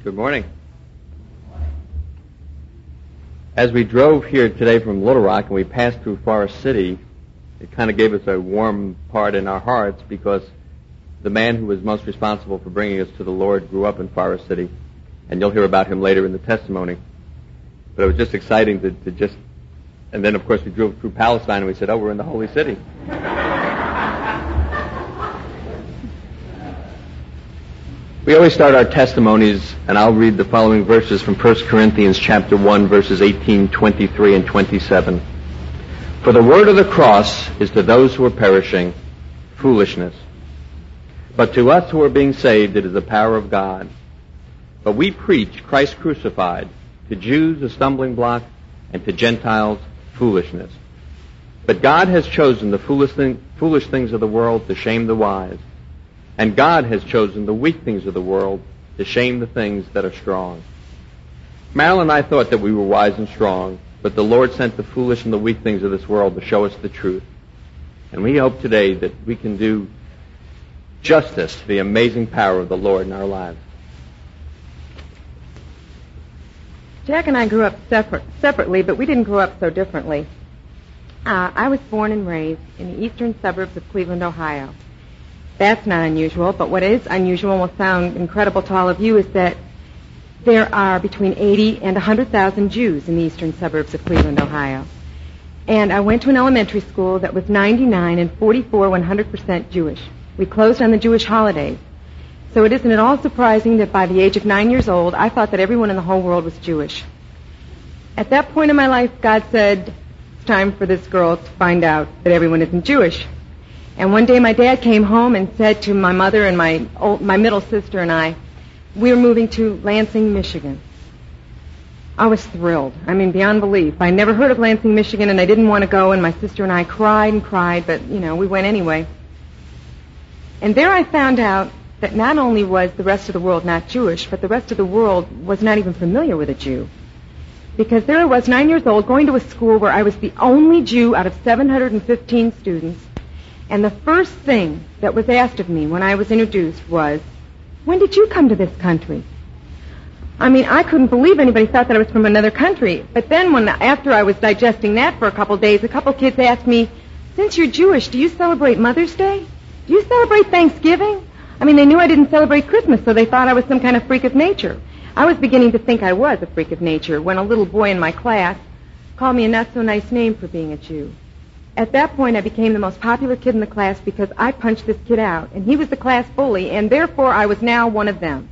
Good morning. As we drove here today from Little Rock and we passed through Forest City, it kind of gave us a warm part in our hearts because the man who was most responsible for bringing us to the Lord grew up in Forest City, and you'll hear about him later in the testimony. But it was just exciting to just, and then of course we drove through Palestine and we said, oh, we're in the Holy City. We always start our testimonies, and I'll read the following verses from 1 Corinthians chapter 1, verses 18, 23, and 27. For the word of the cross is to those who are perishing foolishness, but to us who are being saved it is the power of God. But we preach Christ crucified, to Jews a stumbling block, and to Gentiles foolishness. But God has chosen the foolish things of the world to shame the wise. And God has chosen the weak things of the world to shame the things that are strong. Marilyn and I thought that we were wise and strong, but the Lord sent the foolish and the weak things of this world to show us the truth. And we hope today that we can do justice to the amazing power of the Lord in our lives. Jack and I grew up separately, but we didn't grow up so differently. I was born and raised in the eastern suburbs of Cleveland, Ohio. That's not unusual, but what is unusual and will sound incredible to all of you is that there are between 80 and 100,000 Jews in the eastern suburbs of Cleveland, Ohio. And I went to an elementary school that was 99 and 44 100% Jewish. We closed on the Jewish holidays. So it isn't at all surprising that by the age of 9 years old, I thought that everyone in the whole world was Jewish. At that point in my life, God said, it's time for this girl to find out that everyone isn't Jewish. And one day my dad came home and said to my mother and my middle sister and I, we were moving to Lansing, Michigan. I was thrilled. I mean, beyond belief. I never heard of Lansing, Michigan, and I didn't want to go, and my sister and I cried and cried, but, we went anyway. And there I found out that not only was the rest of the world not Jewish, but the rest of the world was not even familiar with a Jew. Because there I was, 9 years old, going to a school where I was the only Jew out of 715 students. And the first thing that was asked of me when I was introduced was, when did you come to this country? I mean, I couldn't believe anybody thought that I was from another country. But then after I was digesting that for a couple of days, a couple of kids asked me, since you're Jewish, do you celebrate Mother's Day? Do you celebrate Thanksgiving? I mean, they knew I didn't celebrate Christmas, so they thought I was some kind of freak of nature. I was beginning to think I was a freak of nature when a little boy in my class called me a not-so-nice name for being a Jew. At that point, I became the most popular kid in the class because I punched this kid out, and he was the class bully, and therefore I was now one of them.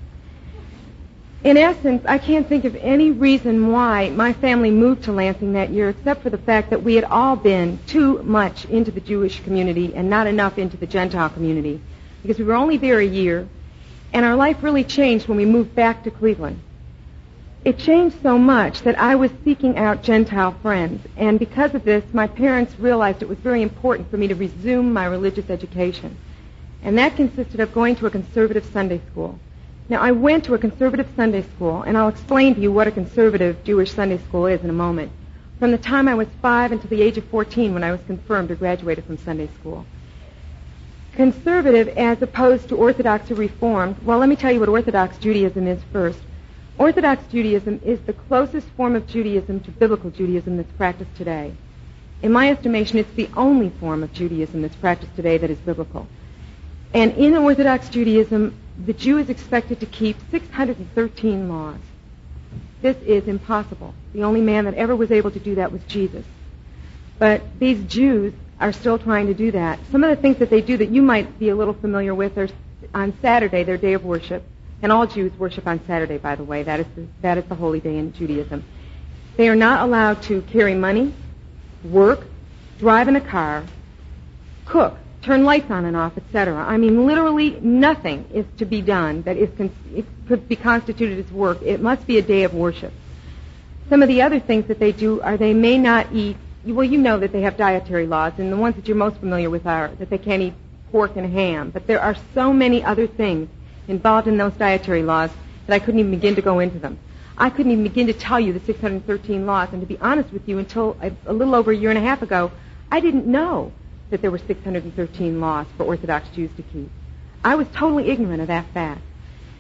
In essence, I can't think of any reason why my family moved to Lansing that year except for the fact that we had all been too much into the Jewish community and not enough into the Gentile community, because we were only there a year, and our life really changed when we moved back to Cleveland. It changed so much that I was seeking out Gentile friends, and because of this, my parents realized it was very important for me to resume my religious education, and that consisted of going to a conservative Sunday school. Now, I went to a conservative Sunday school, and I'll explain to you what a conservative Jewish Sunday school is in a moment, from the time I was 5 until the age of 14 when I was confirmed or graduated from Sunday school. Conservative as opposed to Orthodox or Reformed, well, let me tell you what Orthodox Judaism is first. Orthodox Judaism is the closest form of Judaism to biblical Judaism that's practiced today. In my estimation, it's the only form of Judaism that's practiced today that is biblical. And in Orthodox Judaism, the Jew is expected to keep 613 laws. This is impossible. The only man that ever was able to do that was Jesus. But these Jews are still trying to do that. Some of the things that they do that you might be a little familiar with are on Saturday, their day of worship. And all Jews worship on Saturday, by the way. That is the holy day in Judaism. They are not allowed to carry money, work, drive in a car, cook, turn lights on and off, etc. I mean, literally nothing is to be done that it could be constituted as work. It must be a day of worship. Some of the other things that they do are they may not eat, well, you know that they have dietary laws, and the ones that you're most familiar with are that they can't eat pork and ham. But there are so many other things involved in those dietary laws that I couldn't even begin to go into them. I couldn't even begin to tell you the 613 laws, and to be honest with you, until a little over a year and a half ago, I didn't know that there were 613 laws for Orthodox Jews to keep. I was totally ignorant of that fact.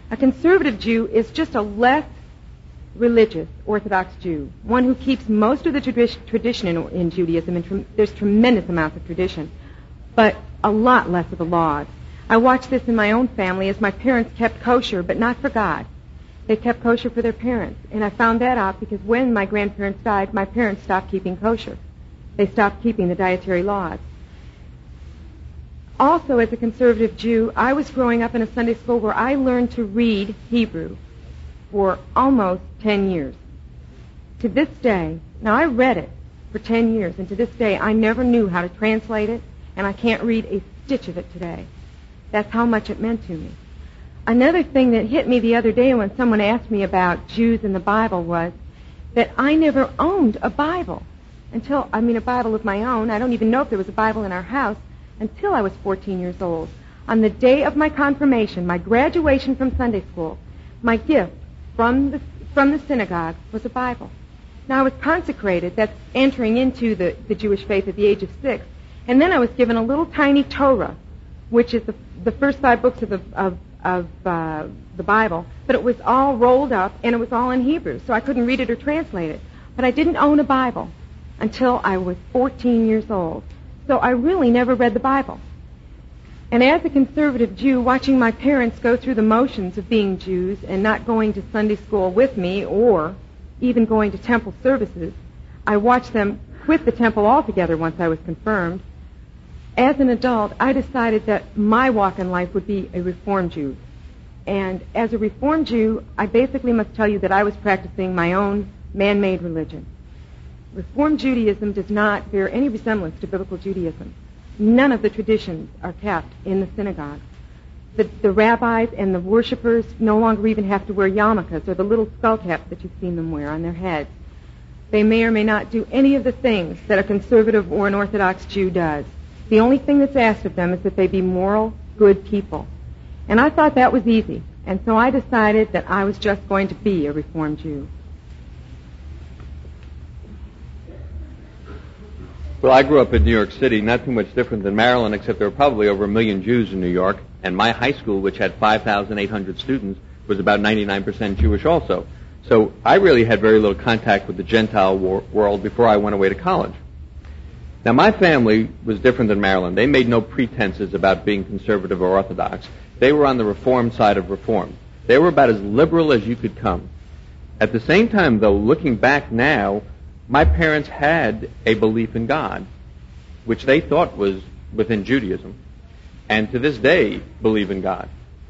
A conservative Jew is just a less religious Orthodox Jew, one who keeps most of the tradition in Judaism, and there's tremendous amounts of tradition, but a lot less of the laws. I watched this in my own family as my parents kept kosher, but not for God. They kept kosher for their parents, and I found that out because when my grandparents died, my parents stopped keeping kosher. They stopped keeping the dietary laws. Also, as a conservative Jew, I was growing up in a Sunday school where I learned to read Hebrew for almost 10 years. To this day, now I read it for 10 years, and to this day I never knew how to translate it, and I can't read a stitch of it today. That's how much it meant to me. Another thing that hit me the other day when someone asked me about Jews in the Bible was that I never owned a Bible. A Bible of my own. I don't even know if there was a Bible in our house until I was 14 years old. On the day of my confirmation, my graduation from Sunday school, my gift from the synagogue was a Bible. Now I was consecrated, that's entering into the Jewish faith at the age of 6, and then I was given a little tiny Torah, which is the first 5 books of the Bible, but it was all rolled up and it was all in Hebrew, so I couldn't read it or translate it. But I didn't own a Bible until I was 14 years old, so I really never read the Bible. And as a conservative Jew, watching my parents go through the motions of being Jews and not going to Sunday school with me or even going to temple services, I watched them quit the temple altogether once I was confirmed. As an adult, I decided that my walk in life would be a Reformed Jew. And as a Reformed Jew, I basically must tell you that I was practicing my own man-made religion. Reformed Judaism does not bear any resemblance to biblical Judaism. None of the traditions are kept in the synagogue. The rabbis and the worshipers no longer even have to wear yarmulkes or the little skull caps that you've seen them wear on their heads. They may or may not do any of the things that a conservative or an Orthodox Jew does. The only thing that's asked of them is that they be moral, good people. And I thought that was easy, and so I decided that I was just going to be a Reformed Jew. Well, I grew up in New York City, not too much different than Maryland, except there were probably over 1 million Jews in New York, and my high school, which had 5,800 students, was about 99% Jewish also. So I really had very little contact with the Gentile world before I went away to college. Now, my family was different than Maryland. They made no pretenses about being conservative or Orthodox. They were on the Reform side of Reform. They were about as liberal as you could come. At the same time, though, looking back now, my parents had a belief in God, which they thought was within Judaism, and to this day believe in God.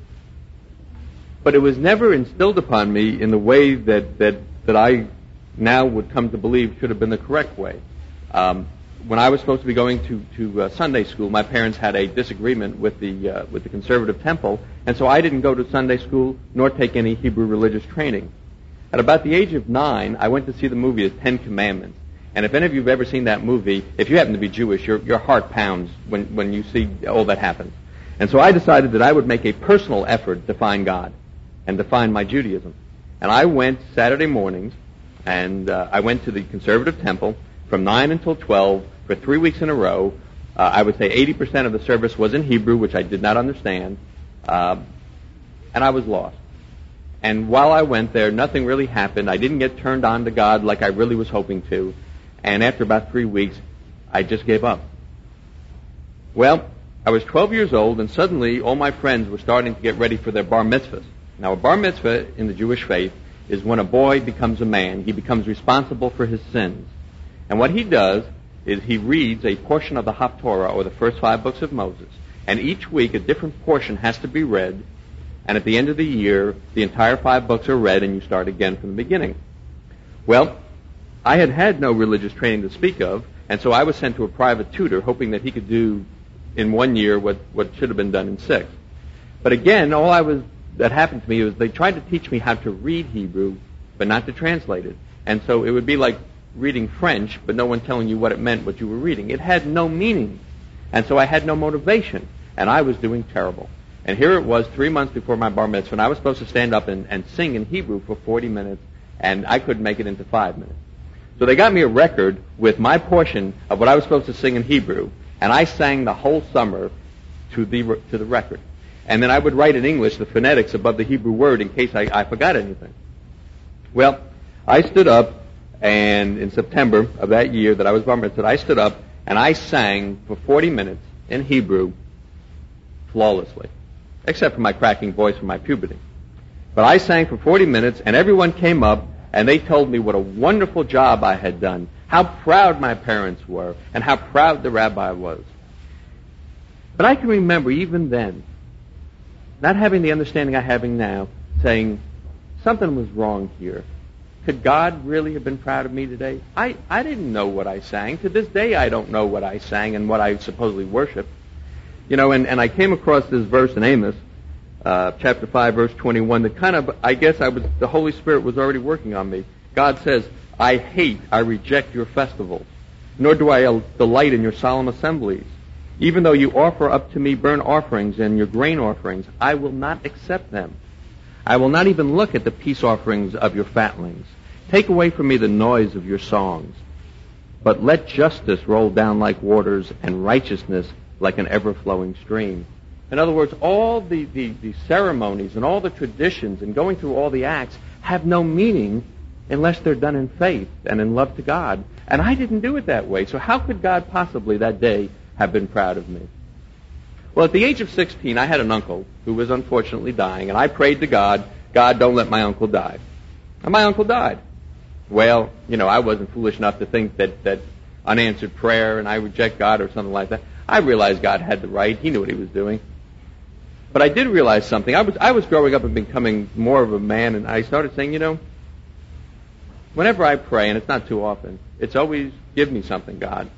But it was never instilled upon me in the way that I now would come to believe should have been the correct way. When I was supposed to be going to Sunday school, my parents had a disagreement with the conservative temple, and so I didn't go to Sunday school nor take any Hebrew religious training. At about the age of 9, I went to see the movie The Ten Commandments. And if any of you have ever seen that movie, if you happen to be Jewish, your heart pounds when you see all that happens. And so I decided that I would make a personal effort to find God and to find my Judaism. And I went Saturday mornings, and I went to the conservative temple from 9 until 12 for 3 weeks in a row. I would say 80% of the service was in Hebrew, which I did not understand, and I was lost. And while I went there, nothing really happened. I didn't get turned on to God like I really was hoping to. And after about 3 weeks, I just gave up. Well, I was 12 years old, and suddenly all my friends were starting to get ready for their bar mitzvahs. Now, a bar mitzvah in the Jewish faith is when a boy becomes a man. He becomes responsible for his sins. And what he does is he reads a portion of the Haftorah, or the first 5 books of Moses. And each week, a different portion has to be read. And at the end of the year, the entire 5 books are read, and you start again from the beginning. Well, I had no religious training to speak of, and so I was sent to a private tutor, hoping that he could do in 1 year what should have been done in 6. But again, that happened to me was they tried to teach me how to read Hebrew, but not to translate it. And so it would be like reading French, but no one telling you what it meant, what you were reading. It had no meaning. And so I had no motivation, and I was doing terrible. And here it was 3 months before my bar mitzvah, and I was supposed to stand up and sing in Hebrew for 40 minutes, and I couldn't make it into 5 minutes. So they got me a record with my portion of what I was supposed to sing in Hebrew, and I sang the whole summer to the record. And then I would write in English the phonetics above the Hebrew word in case I forgot anything. Well, I stood up, and in September of that year that I was bar mitzvah, I stood up and I sang for 40 minutes in Hebrew flawlessly, except for my cracking voice from my puberty. But I sang for 40 minutes, and everyone came up, and they told me what a wonderful job I had done, how proud my parents were, and how proud the rabbi was. But I can remember even then, not having the understanding I'm having now, saying, something was wrong here. Could God really have been proud of me today? I didn't know what I sang. To this day, I don't know what I sang and what I supposedly worshiped. You know, and I came across this verse in Amos, chapter 5, verse 21, that kind of, I guess the Holy Spirit was already working on me. God says, I reject your festivals, nor do I delight in your solemn assemblies. Even though you offer up to me burnt offerings and your grain offerings, I will not accept them. I will not even look at the peace offerings of your fatlings. Take away from me the noise of your songs. But let justice roll down like waters and righteousness like an ever-flowing stream. In other words, all the ceremonies and all the traditions and going through all the acts have no meaning unless they're done in faith and in love to God. And I didn't do it that way. So how could God possibly that day have been proud of me? Well, at the age of 16, I had an uncle who was unfortunately dying, and I prayed to God, God, don't let my uncle die. And my uncle died. Well, you know, I wasn't foolish enough to think that unanswered prayer and I reject God or something like that. I realized God had the right. He knew what he was doing. But I did realize something. I was growing up and becoming more of a man, and I started saying, you know, whenever I pray, and it's not too often, it's always, give me something, God.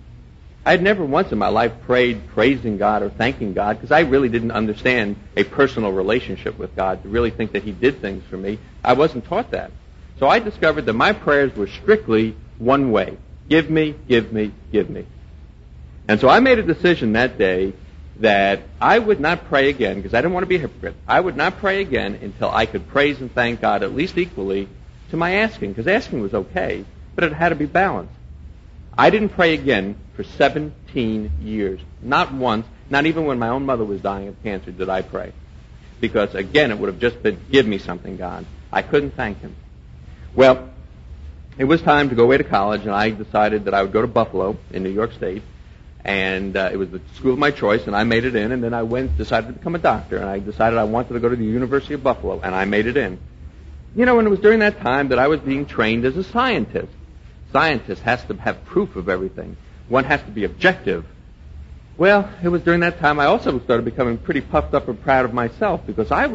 I had never once in my life prayed praising God or thanking God because I really didn't understand a personal relationship with God to really think that he did things for me. I wasn't taught that. So I discovered that my prayers were strictly one way. Give me, give me, give me. And so I made a decision that day that I would not pray again because I didn't want to be a hypocrite. I would not pray again until I could praise and thank God at least equally to my asking, because asking was okay, but it had to be balanced. I didn't pray again for 17 years. Not once, not even when my own mother was dying of cancer did I pray. Because, again, it would have just been, give me something, God. I couldn't thank him. Well, it was time to go away to college, and I decided that I would go to Buffalo in New York State. And it was the school of my choice, and I made it in. And then I decided to become a doctor, and I decided I wanted to go to the University of Buffalo, and I made it in. You know, and it was during that time that I was being trained as a scientist. Scientist has to have proof of everything. One has to be objective. Well, it was during that time I also started becoming pretty puffed up and proud of myself because I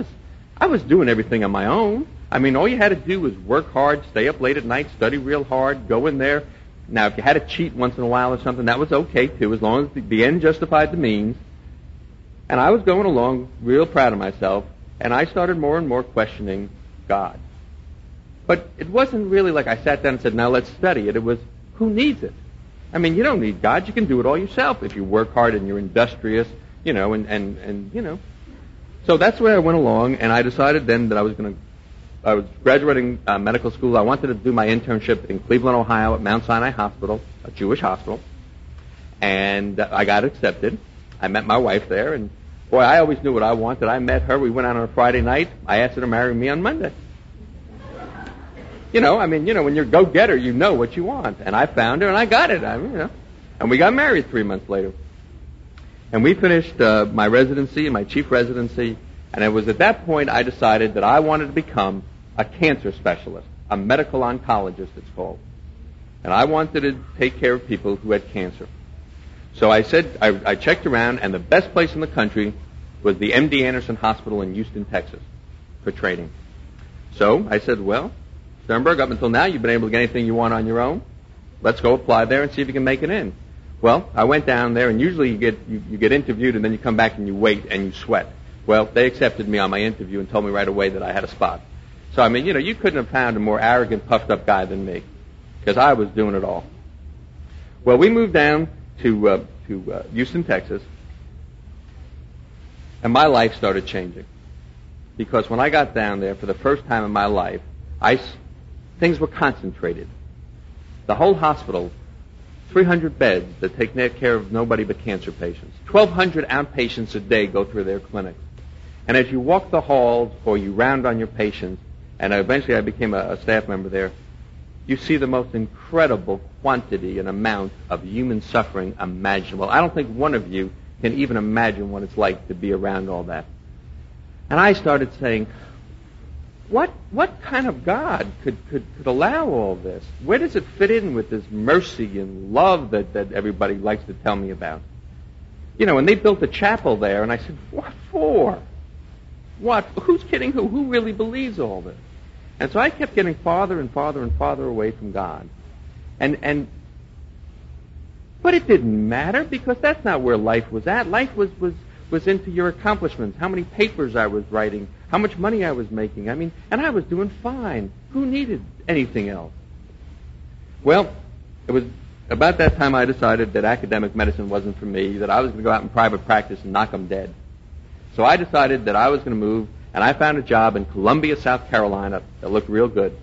was doing everything on my own. I mean, all you had to do was work hard, stay up late at night, study real hard, go in there. Now, if you had to cheat once in a while or something, that was okay too, as long as the end justified the means. And I was going along real proud of myself, and I started more and more questioning God. But it wasn't really like I sat down and said, now let's study it. It was, who needs it? I mean, you don't need God. You can do it all yourself if you work hard and you're industrious, you know, and you know. So that's where I went along, and I decided then that I was graduating medical school. I wanted to do my internship in Cleveland, Ohio at Mount Sinai Hospital, a Jewish hospital. And I got accepted. I met my wife there, and boy, I always knew what I wanted. I met her. We went out on a Friday night. I asked her to marry me on Monday. You know, I mean, you know, when you're a go-getter, you know what you want. And I found her, and I got it. I mean, you know. And we got married 3 months later. And we finished my residency, my chief residency, and it was at that point I decided that I wanted to become a cancer specialist, a medical oncologist it's called. And I wanted to take care of people who had cancer. So I said, I checked around, and the best place in the country was the MD Anderson Hospital in Houston, Texas, for training. So I said, well, Sternberg, up until now you've been able to get anything you want on your own. Let's go apply there and see if you can make it in. Well, I went down there, and usually you get interviewed, and then you come back and you wait and you sweat. Well, they accepted me on my interview and told me right away that I had a spot. So, I mean, you know, you couldn't have found a more arrogant, puffed-up guy than me, because I was doing it all. Well, we moved down to Houston, Texas, and my life started changing. Because when I got down there for the first time in my life, things were concentrated. The whole hospital 300 beds that take care of nobody but cancer patients. 1,200 outpatients a day go through their clinics. And as you walk the halls or you round on your patients, and eventually I became a staff member there, you see the most incredible quantity and amount of human suffering imaginable. I don't think one of you can even imagine what it's like to be around all that. And I started saying, what kind of God could allow all this? Where does it fit in with this mercy and love that everybody likes to tell me about? You know, and they built a chapel there, and I said, what for? What? Who's kidding who? Who really believes all this? And so I kept getting farther and farther and farther away from God. But it didn't matter, because that's not where life was at. Life was into your accomplishments, how many papers I was writing, how much money I was making. I mean, and I was doing fine. Who needed anything else? Well, it was about that time I decided that academic medicine wasn't for me, that I was going to go out in private practice and knock them dead. So I decided that I was going to move, and I found a job in Columbia, South Carolina that looked real good.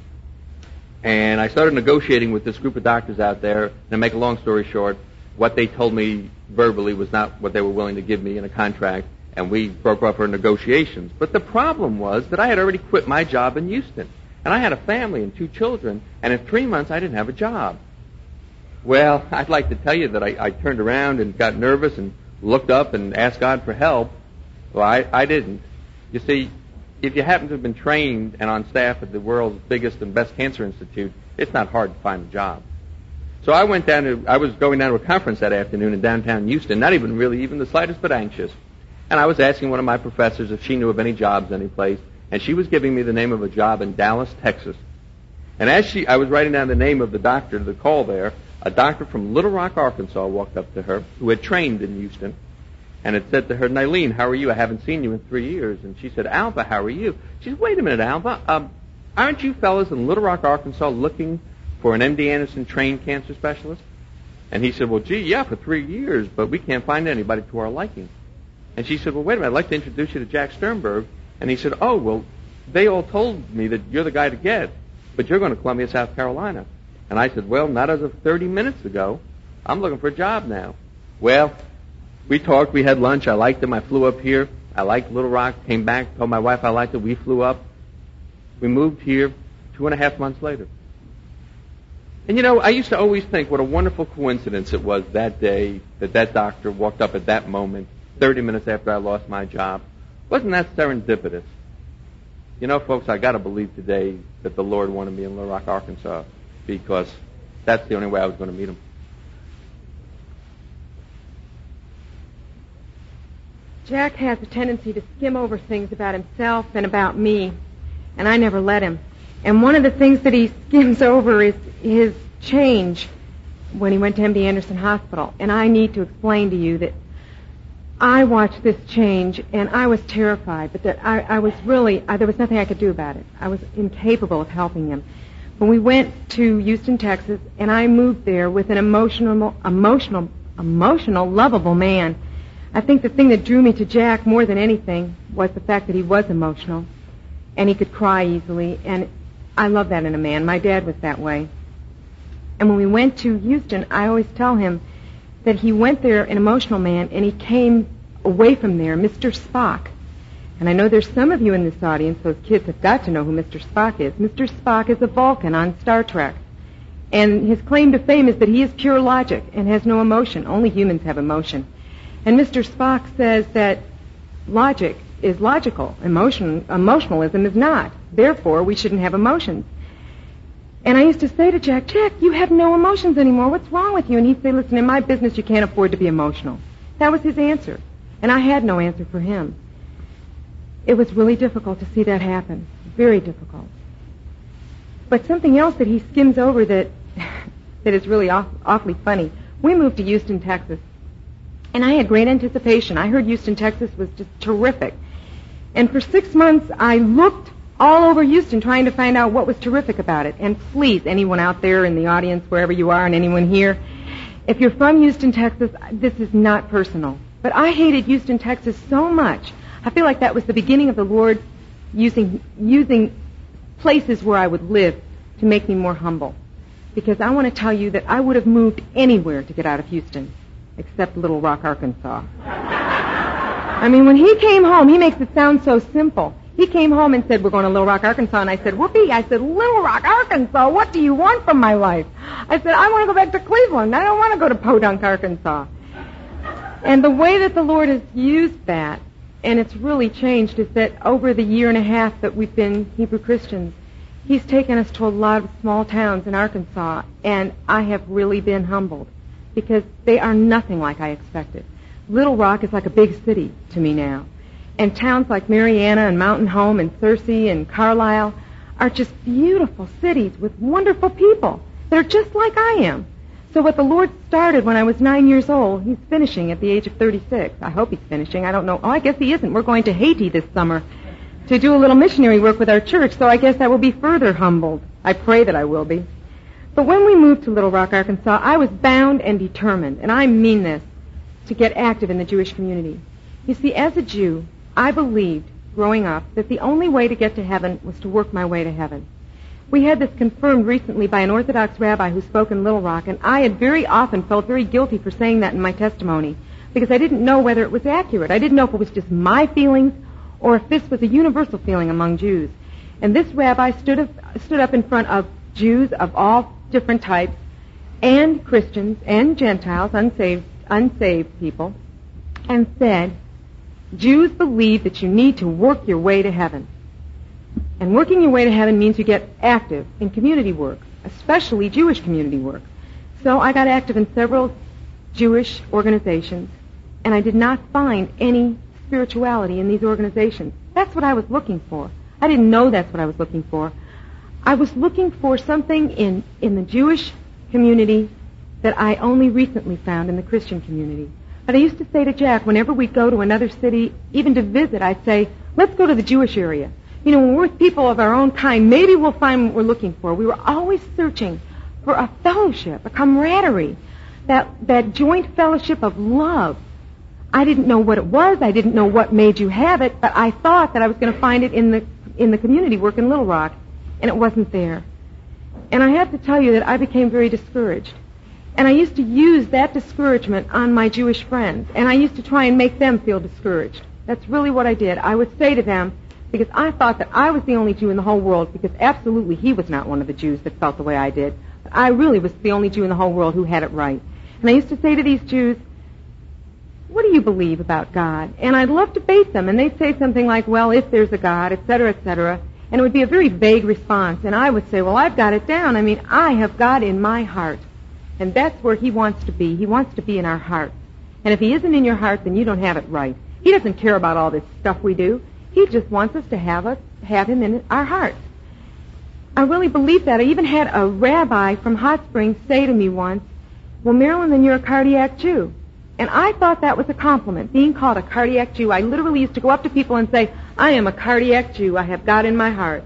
And I started negotiating with this group of doctors out there. And to make a long story short, what they told me verbally was not what they were willing to give me in a contract, and we broke off our negotiations. But the problem was that I had already quit my job in Houston, and I had a family and 2 children, and in 3 months I didn't have a job. Well, I'd like to tell you that I turned around and got nervous and looked up and asked God for help. Well, I didn't. You see, if you happen to have been trained and on staff at the world's biggest and best cancer institute, it's not hard to find a job. So I was going down to a conference that afternoon in downtown Houston, not even really even the slightest bit anxious. And I was asking one of my professors if she knew of any jobs any place, and she was giving me the name of a job in Dallas, Texas. And as I was writing down the name of the doctor to call there, a doctor from Little Rock, Arkansas walked up to her, who had trained in Houston, and had said to her, "Nylene, how are you? I haven't seen you in 3 years." And she said, "Alva, how are you?" She said, "Wait a minute, Alva. Aren't you fellas in Little Rock, Arkansas looking for an MD Anderson trained cancer specialist?" And he said, "Well, gee, yeah, for 3 years, but we can't find anybody to our liking." And she said, "Well, wait a minute, I'd like to introduce you to Jack Sternberg." And he said, "Oh, well, they all told me that you're the guy to get, but you're going to Columbia, South Carolina." And I said, "Well, not as of 30 minutes ago. I'm looking for a job now." Well, we talked, we had lunch, I liked him, I flew up here, I liked Little Rock, came back, told my wife I liked it, we flew up. We moved here 2.5 months later. And you know, I used to always think what a wonderful coincidence it was that day that doctor walked up at that moment, 30 minutes after I lost my job. Wasn't that serendipitous? You know, folks, I got to believe today that the Lord wanted me in Little Rock, Arkansas, because that's the only way I was going to meet him. Jack has a tendency to skim over things about himself and about me, and I never let him. And one of the things that he skims over is his change when he went to MD Anderson Hospital. And I need to explain to you that I watched this change, and I was terrified, but that I was really, there was nothing I could do about it. I was incapable of helping him. When we went to Houston, Texas, and I moved there with an emotional, lovable man, I think the thing that drew me to Jack more than anything was the fact that he was emotional, and he could cry easily, and I love that in a man. My dad was that way. And when we went to Houston, I always tell him that he went there an emotional man, and he came away from there Mr. Spock. And I know there's some of you in this audience, those kids have got to know who Mr. Spock is. Mr. Spock is a Vulcan on Star Trek. And his claim to fame is that he is pure logic and has no emotion. Only humans have emotion. And Mr. Spock says that logic is logical. Emotionalism is not. Therefore, we shouldn't have emotions. And I used to say to Jack, "Jack, you have no emotions anymore. What's wrong with you?" And he'd say, "Listen, in my business, you can't afford to be emotional." That was his answer. And I had no answer for him. It was really difficult to see that happen. Very difficult. But something else that he skims over that is really awfully funny. We moved to Houston, Texas. And I had great anticipation. I heard Houston, Texas was just terrific. And for 6 months, I looked all over Houston trying to find out what was terrific about it. And please, anyone out there in the audience, wherever you are, and anyone here, if you're from Houston, Texas, this is not personal. But I hated Houston, Texas so much. I feel like that was the beginning of the Lord using places where I would live to make me more humble. because I want to tell you that I would have moved anywhere to get out of Houston, except Little Rock, Arkansas. I mean, when he came home, he makes it sound so simple. He came home and said, we're going to Little Rock, Arkansas. And I said, whoopee. I said, Little Rock, Arkansas, what do you want from my life? I said, I want to go back to Cleveland. I don't want to go to Podunk, Arkansas. And the way that the Lord has used that, and it's really changed, is that over the year and a half that we've been Hebrew Christians, He's taken us to a lot of small towns in Arkansas, and I have really been humbled because they are nothing like I expected. Little Rock is like a big city to me now. And towns like Marianna and Mountain Home and Searcy and Carlisle are just beautiful cities with wonderful people that are just like I am. So what the Lord started when I was 9 years old, He's finishing at the age of 36. I hope He's finishing. I don't know. Oh, I guess He isn't. We're going to Haiti this summer to do a little missionary work with our church, so I guess I will be further humbled. I pray that I will be. But when we moved to Little Rock, Arkansas, I was bound and determined, and I mean this, to get active in the Jewish community. You see, as a Jew, I believed, growing up, that the only way to get to heaven was to work my way to heaven. We had this confirmed recently by an Orthodox rabbi who spoke in Little Rock, and I had very often felt very guilty for saying that in my testimony, because I didn't know whether it was accurate. I didn't know if it was just my feelings or if this was a universal feeling among Jews. And this rabbi stood up in front of Jews of all different types, and Christians, and Gentiles, unsaved people, and said, Jews believe that you need to work your way to heaven. And working your way to heaven means you get active in community work, especially Jewish community work. So I got active in several Jewish organizations, and I did not find any spirituality in these organizations. That's what I was looking for. I didn't know that's what I was looking for. I was looking for something in the Jewish community that I only recently found in the Christian community. But I used to say to Jack, whenever we'd go to another city, even to visit, I'd say, let's go to the Jewish area. You know, when we're with people of our own kind, maybe we'll find what we're looking for. We were always searching for a fellowship, a camaraderie, that joint fellowship of love. I didn't know what it was. I didn't know what made you have it, but I thought that I was going to find it in the community work in Little Rock, and it wasn't there. And I have to tell you that I became very discouraged. And I used to use that discouragement on my Jewish friends, and I used to try and make them feel discouraged. That's really what I did. I would say to them, because I thought that I was the only Jew in the whole world, because absolutely he was not one of the Jews that felt the way I did, but I really was the only Jew in the whole world who had it right. And I used to say to these Jews, what do you believe about God? And I'd love to bait them, and they'd say something like, well, if there's a God, etc., etc., and it would be a very vague response, and I would say, well, I've got it down. I mean, I have God in my heart. And that's where He wants to be. He wants to be in our hearts. And if He isn't in your heart, then you don't have it right. He doesn't care about all this stuff we do. He just wants us to have Him in our hearts. I really believe that. I even had a rabbi from Hot Springs say to me once, well, Marilyn, then you're a cardiac Jew. And I thought that was a compliment, being called a cardiac Jew. I literally used to go up to people and say, I am a cardiac Jew. I have God in my heart.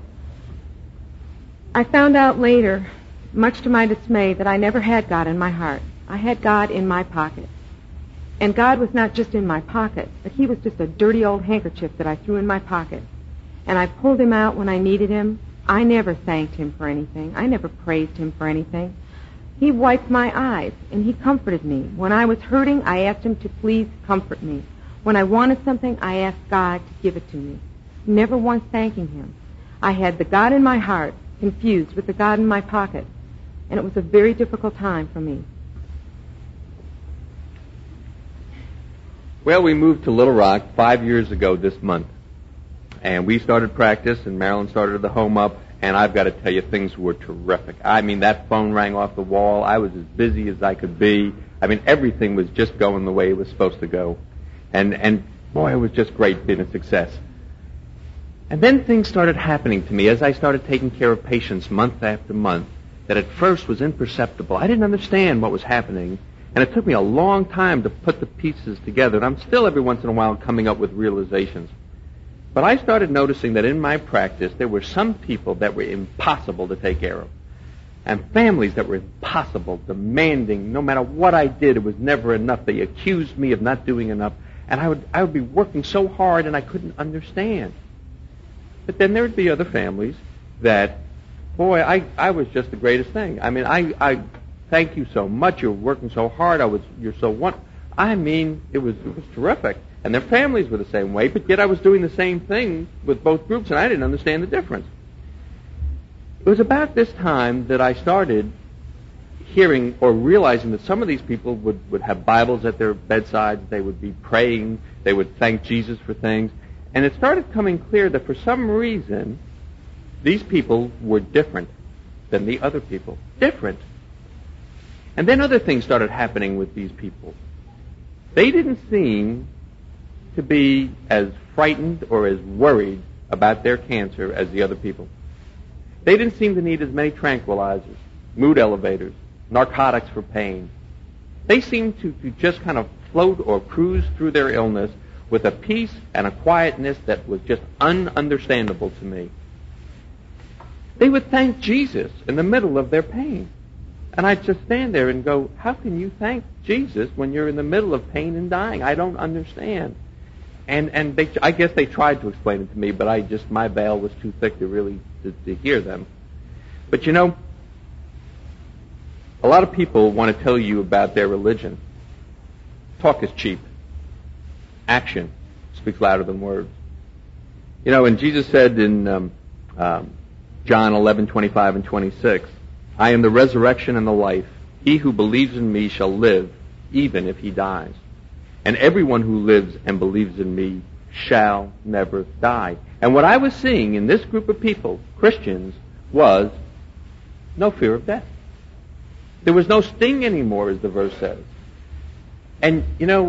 I found out later, much to my dismay, that I never had God in my heart. I had God in my pocket. And God was not just in my pocket, but He was just a dirty old handkerchief that I threw in my pocket. And I pulled Him out when I needed Him. I never thanked Him for anything. I never praised Him for anything. He wiped my eyes, and He comforted me. When I was hurting, I asked Him to please comfort me. When I wanted something, I asked God to give it to me. Never once thanking Him. I had the God in my heart confused with the God in my pocket. And it was a very difficult time for me. Well, we moved to Little Rock 5 years ago this month. And we started practice, and Marilyn started the home up, and I've got to tell you, things were terrific. I mean, that phone rang off the wall. I was as busy as I could be. I mean, everything was just going the way it was supposed to go. And boy, it was just great being a success. And then things started happening to me as I started taking care of patients month after month that at first was imperceptible. I didn't understand what was happening, and it took me a long time to put the pieces together, and I'm still every once in a while coming up with realizations. But I started noticing that in my practice there were some people that were impossible to take care of, and families that were impossible, demanding. No matter what I did, it was never enough. They accused me of not doing enough, and I would be working so hard and I couldn't understand. But then there would be other families that boy, I was just the greatest thing. I mean, I thank you so much. You're working so hard. You're so wonderful. I mean, it was terrific. And their families were the same way, but yet I was doing the same thing with both groups, and I didn't understand the difference. It was about this time that I started hearing or realizing that some of these people would have Bibles at their bedsides. They would be praying. They would thank Jesus for things. And it started coming clear that for some reason, these people were different than the other people. Different. And then other things started happening with these people. They didn't seem to be as frightened or as worried about their cancer as the other people. They didn't seem to need as many tranquilizers, mood elevators, narcotics for pain. They seemed to just kind of float or cruise through their illness with a peace and a quietness that was just ununderstandable to me. They would thank Jesus in the middle of their pain. And I'd just stand there and go, how can you thank Jesus when you're in the middle of pain and dying? I don't understand. And I guess they tried to explain it to me, but my veil was too thick to really to hear them. But you know, a lot of people want to tell you about their religion. Talk is cheap. Action speaks louder than words. You know, and Jesus said in John 11:25 and 26, I am the resurrection and the life. He who believes in me shall live, even if he dies. And everyone who lives and believes in me shall never die. And what I was seeing in this group of people, Christians, was no fear of death. There was no sting anymore, as the verse says. And, you know,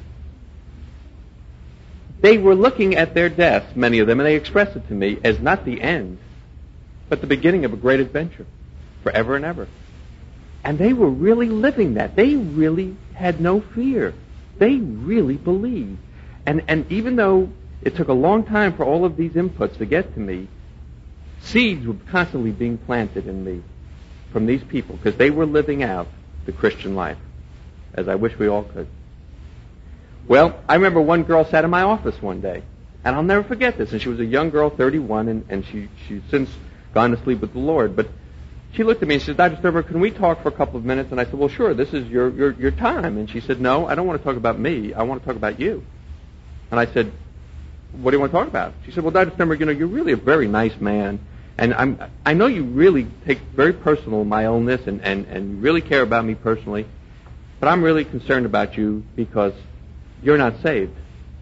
they were looking at their deaths, many of them, and they expressed it to me as not the end, but the beginning of a great adventure, forever and ever. And they were really living that. They really had no fear. They really believed. And even though it took a long time for all of these inputs to get to me, seeds were constantly being planted in me from these people because they were living out the Christian life, as I wish we all could. Well, I remember one girl sat in my office one day, and I'll never forget this, and she was a young girl, 31, and she's since gone to sleep with the Lord, but she looked at me and she said, Dr. Sturber, can we talk for a couple of minutes? And I said, well, sure, this is your time. And she said, no, I don't want to talk about me. I want to talk about you. And I said, what do you want to talk about? She said, well, Dr. Sturber, you know, you're really a very nice man. And I know you really take very personal my illness and you really care about me personally. But I'm really concerned about you because you're not saved.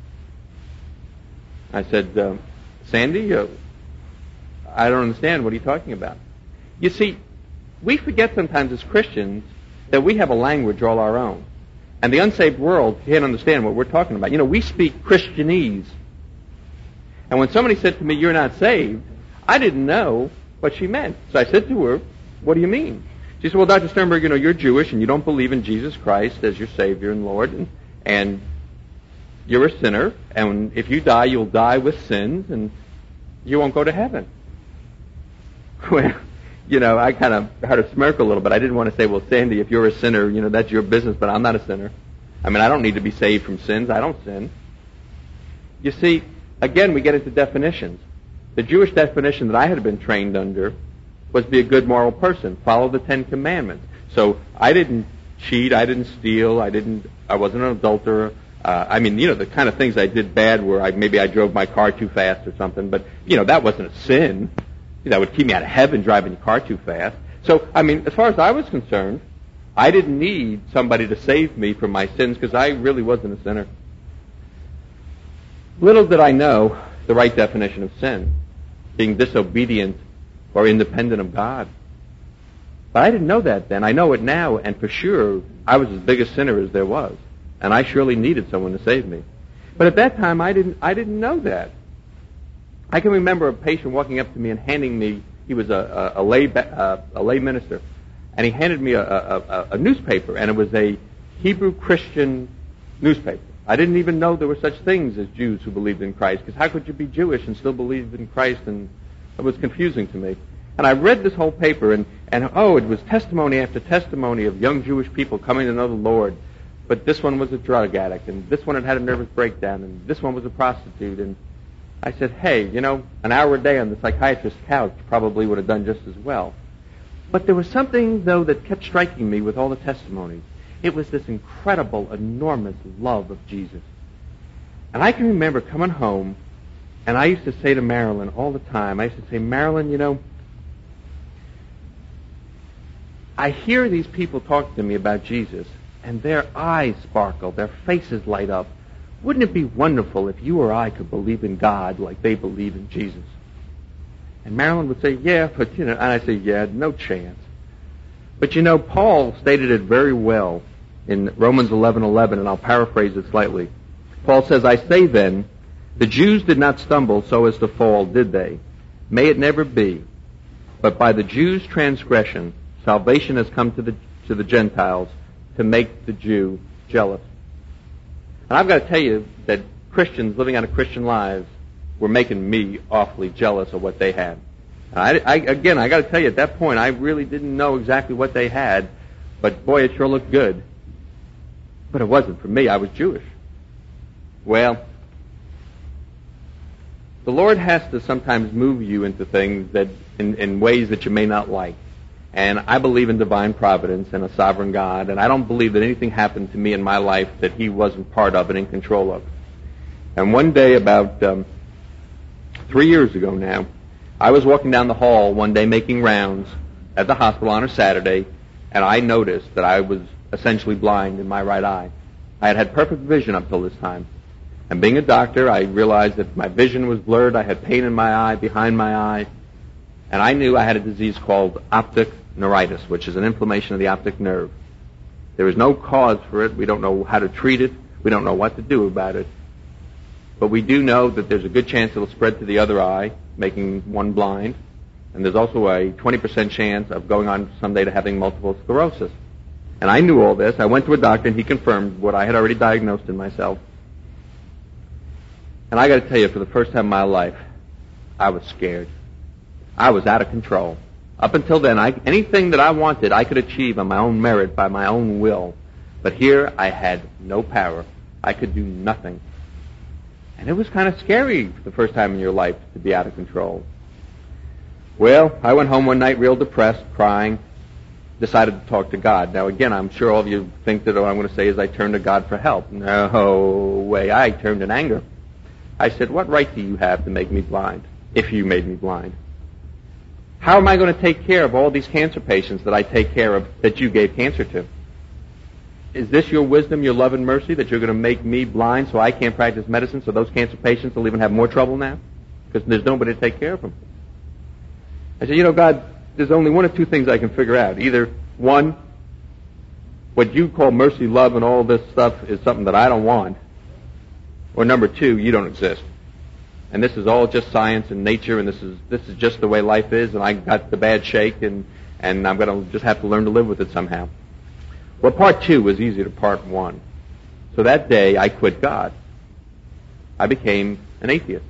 I said, Sandy, I don't understand. What are you talking about? You see, we forget sometimes as Christians that we have a language all our own. And the unsaved world can't understand what we're talking about. You know, we speak Christianese. And when somebody said to me, you're not saved, I didn't know what she meant. So I said to her, what do you mean? She said, well, Dr. Sternberg, you know, you're Jewish and you don't believe in Jesus Christ as your Savior and Lord. And you're a sinner. And if you die, you'll die with sins and you won't go to heaven. Well, you know, I kind of had to smirk a little bit. I didn't want to say, well, Sandy, if you're a sinner, you know, that's your business, but I'm not a sinner. I mean, I don't need to be saved from sins. I don't sin. You see, again, we get into definitions. The Jewish definition that I had been trained under was be a good moral person, follow the 10 Commandments. So I didn't cheat, I didn't steal, I wasn't an adulterer. I mean, you know, the kind of things I did bad where maybe I drove my car too fast or something, but, you know, that wasn't a sin. That would keep me out of heaven driving your car too fast. So, I mean, as far as I was concerned, I didn't need somebody to save me from my sins because I really wasn't a sinner. Little did I know the right definition of sin, being disobedient or independent of God. But I didn't know that then. I know it now, and for sure, I was as big a sinner as there was, and I surely needed someone to save me. But at that time, I didn't know that. I can remember a patient walking up to me and handing me, he was a lay minister, and he handed me a newspaper, and it was a Hebrew Christian newspaper. I didn't even know there were such things as Jews who believed in Christ, because how could you be Jewish and still believe in Christ? And it was confusing to me. And I read this whole paper, and it was testimony after testimony of young Jewish people coming to know the Lord. But this one was a drug addict, and this one had had a nervous breakdown, and this one was a prostitute, and I said, hey, an hour a day on the psychiatrist's couch probably would have done just as well. But there was something, though, that kept striking me with all the testimonies. It was this incredible, enormous love of Jesus. And I can remember coming home, and I used to say to Marilyn all the time, I used to say, Marilyn, I hear these people talk to me about Jesus, and their eyes sparkle, their faces light up. Wouldn't it be wonderful if you or I could believe in God like they believe in Jesus? And Marilyn would say, yeah, but, and I say, yeah, no chance. But, Paul stated it very well in Romans 11:11, and I'll paraphrase it slightly. Paul says, I say then, the Jews did not stumble so as to fall, did they? May it never be. But by the Jews' transgression, salvation has come to the Gentiles to make the Jew jealous. And I've got to tell you that Christians living out of Christian lives were making me awfully jealous of what they had. I got to tell you, at that point, I really didn't know exactly what they had, but boy, it sure looked good. But it wasn't for me. I was Jewish. Well, the Lord has to sometimes move you into things that in ways that you may not like. And I believe in divine providence and a sovereign God, and I don't believe that anything happened to me in my life that He wasn't part of and in control of. And one day, about 3 years ago now, I was walking down the hall one day making rounds at the hospital on a Saturday, and I noticed that I was essentially blind in my right eye. I had had perfect vision up till this time. And being a doctor, I realized that my vision was blurred. I had pain in my eye, behind my eye. And I knew I had a disease called optic neuritis, which is an inflammation of the optic nerve. There is no cause for it. We don't know how to treat it. We don't know what to do about it. But we do know that there's a good chance it'll spread to the other eye, making one blind. And there's also a 20% chance of going on someday to having multiple sclerosis. And I knew all this. I went to a doctor, and he confirmed what I had already diagnosed in myself. And I got to tell you, for the first time in my life, I was scared. I was out of control. Up until then, anything that I wanted, I could achieve on my own merit, by my own will. But here, I had no power. I could do nothing. And it was kind of scary for the first time in your life to be out of control. Well, I went home one night real depressed, crying, decided to talk to God. Now, again, I'm sure all of you think that what I'm going to say is I turned to God for help. No way. I turned in anger. I said, what right do you have to make me blind, if you made me blind? How am I going to take care of all these cancer patients that I take care of that you gave cancer to? Is this your wisdom, your love and mercy, that you're going to make me blind so I can't practice medicine, so those cancer patients will even have more trouble now? Because there's nobody to take care of them. I said, God, there's only one of two things I can figure out. Either, one, what you call mercy, love, and all this stuff is something that I don't want. Or number two, you don't exist. And this is all just science and nature, and this is just the way life is, and I got the bad shake, and I'm going to just have to learn to live with it somehow. Well, part two was easier to part one. So that day, I quit God. I became an atheist.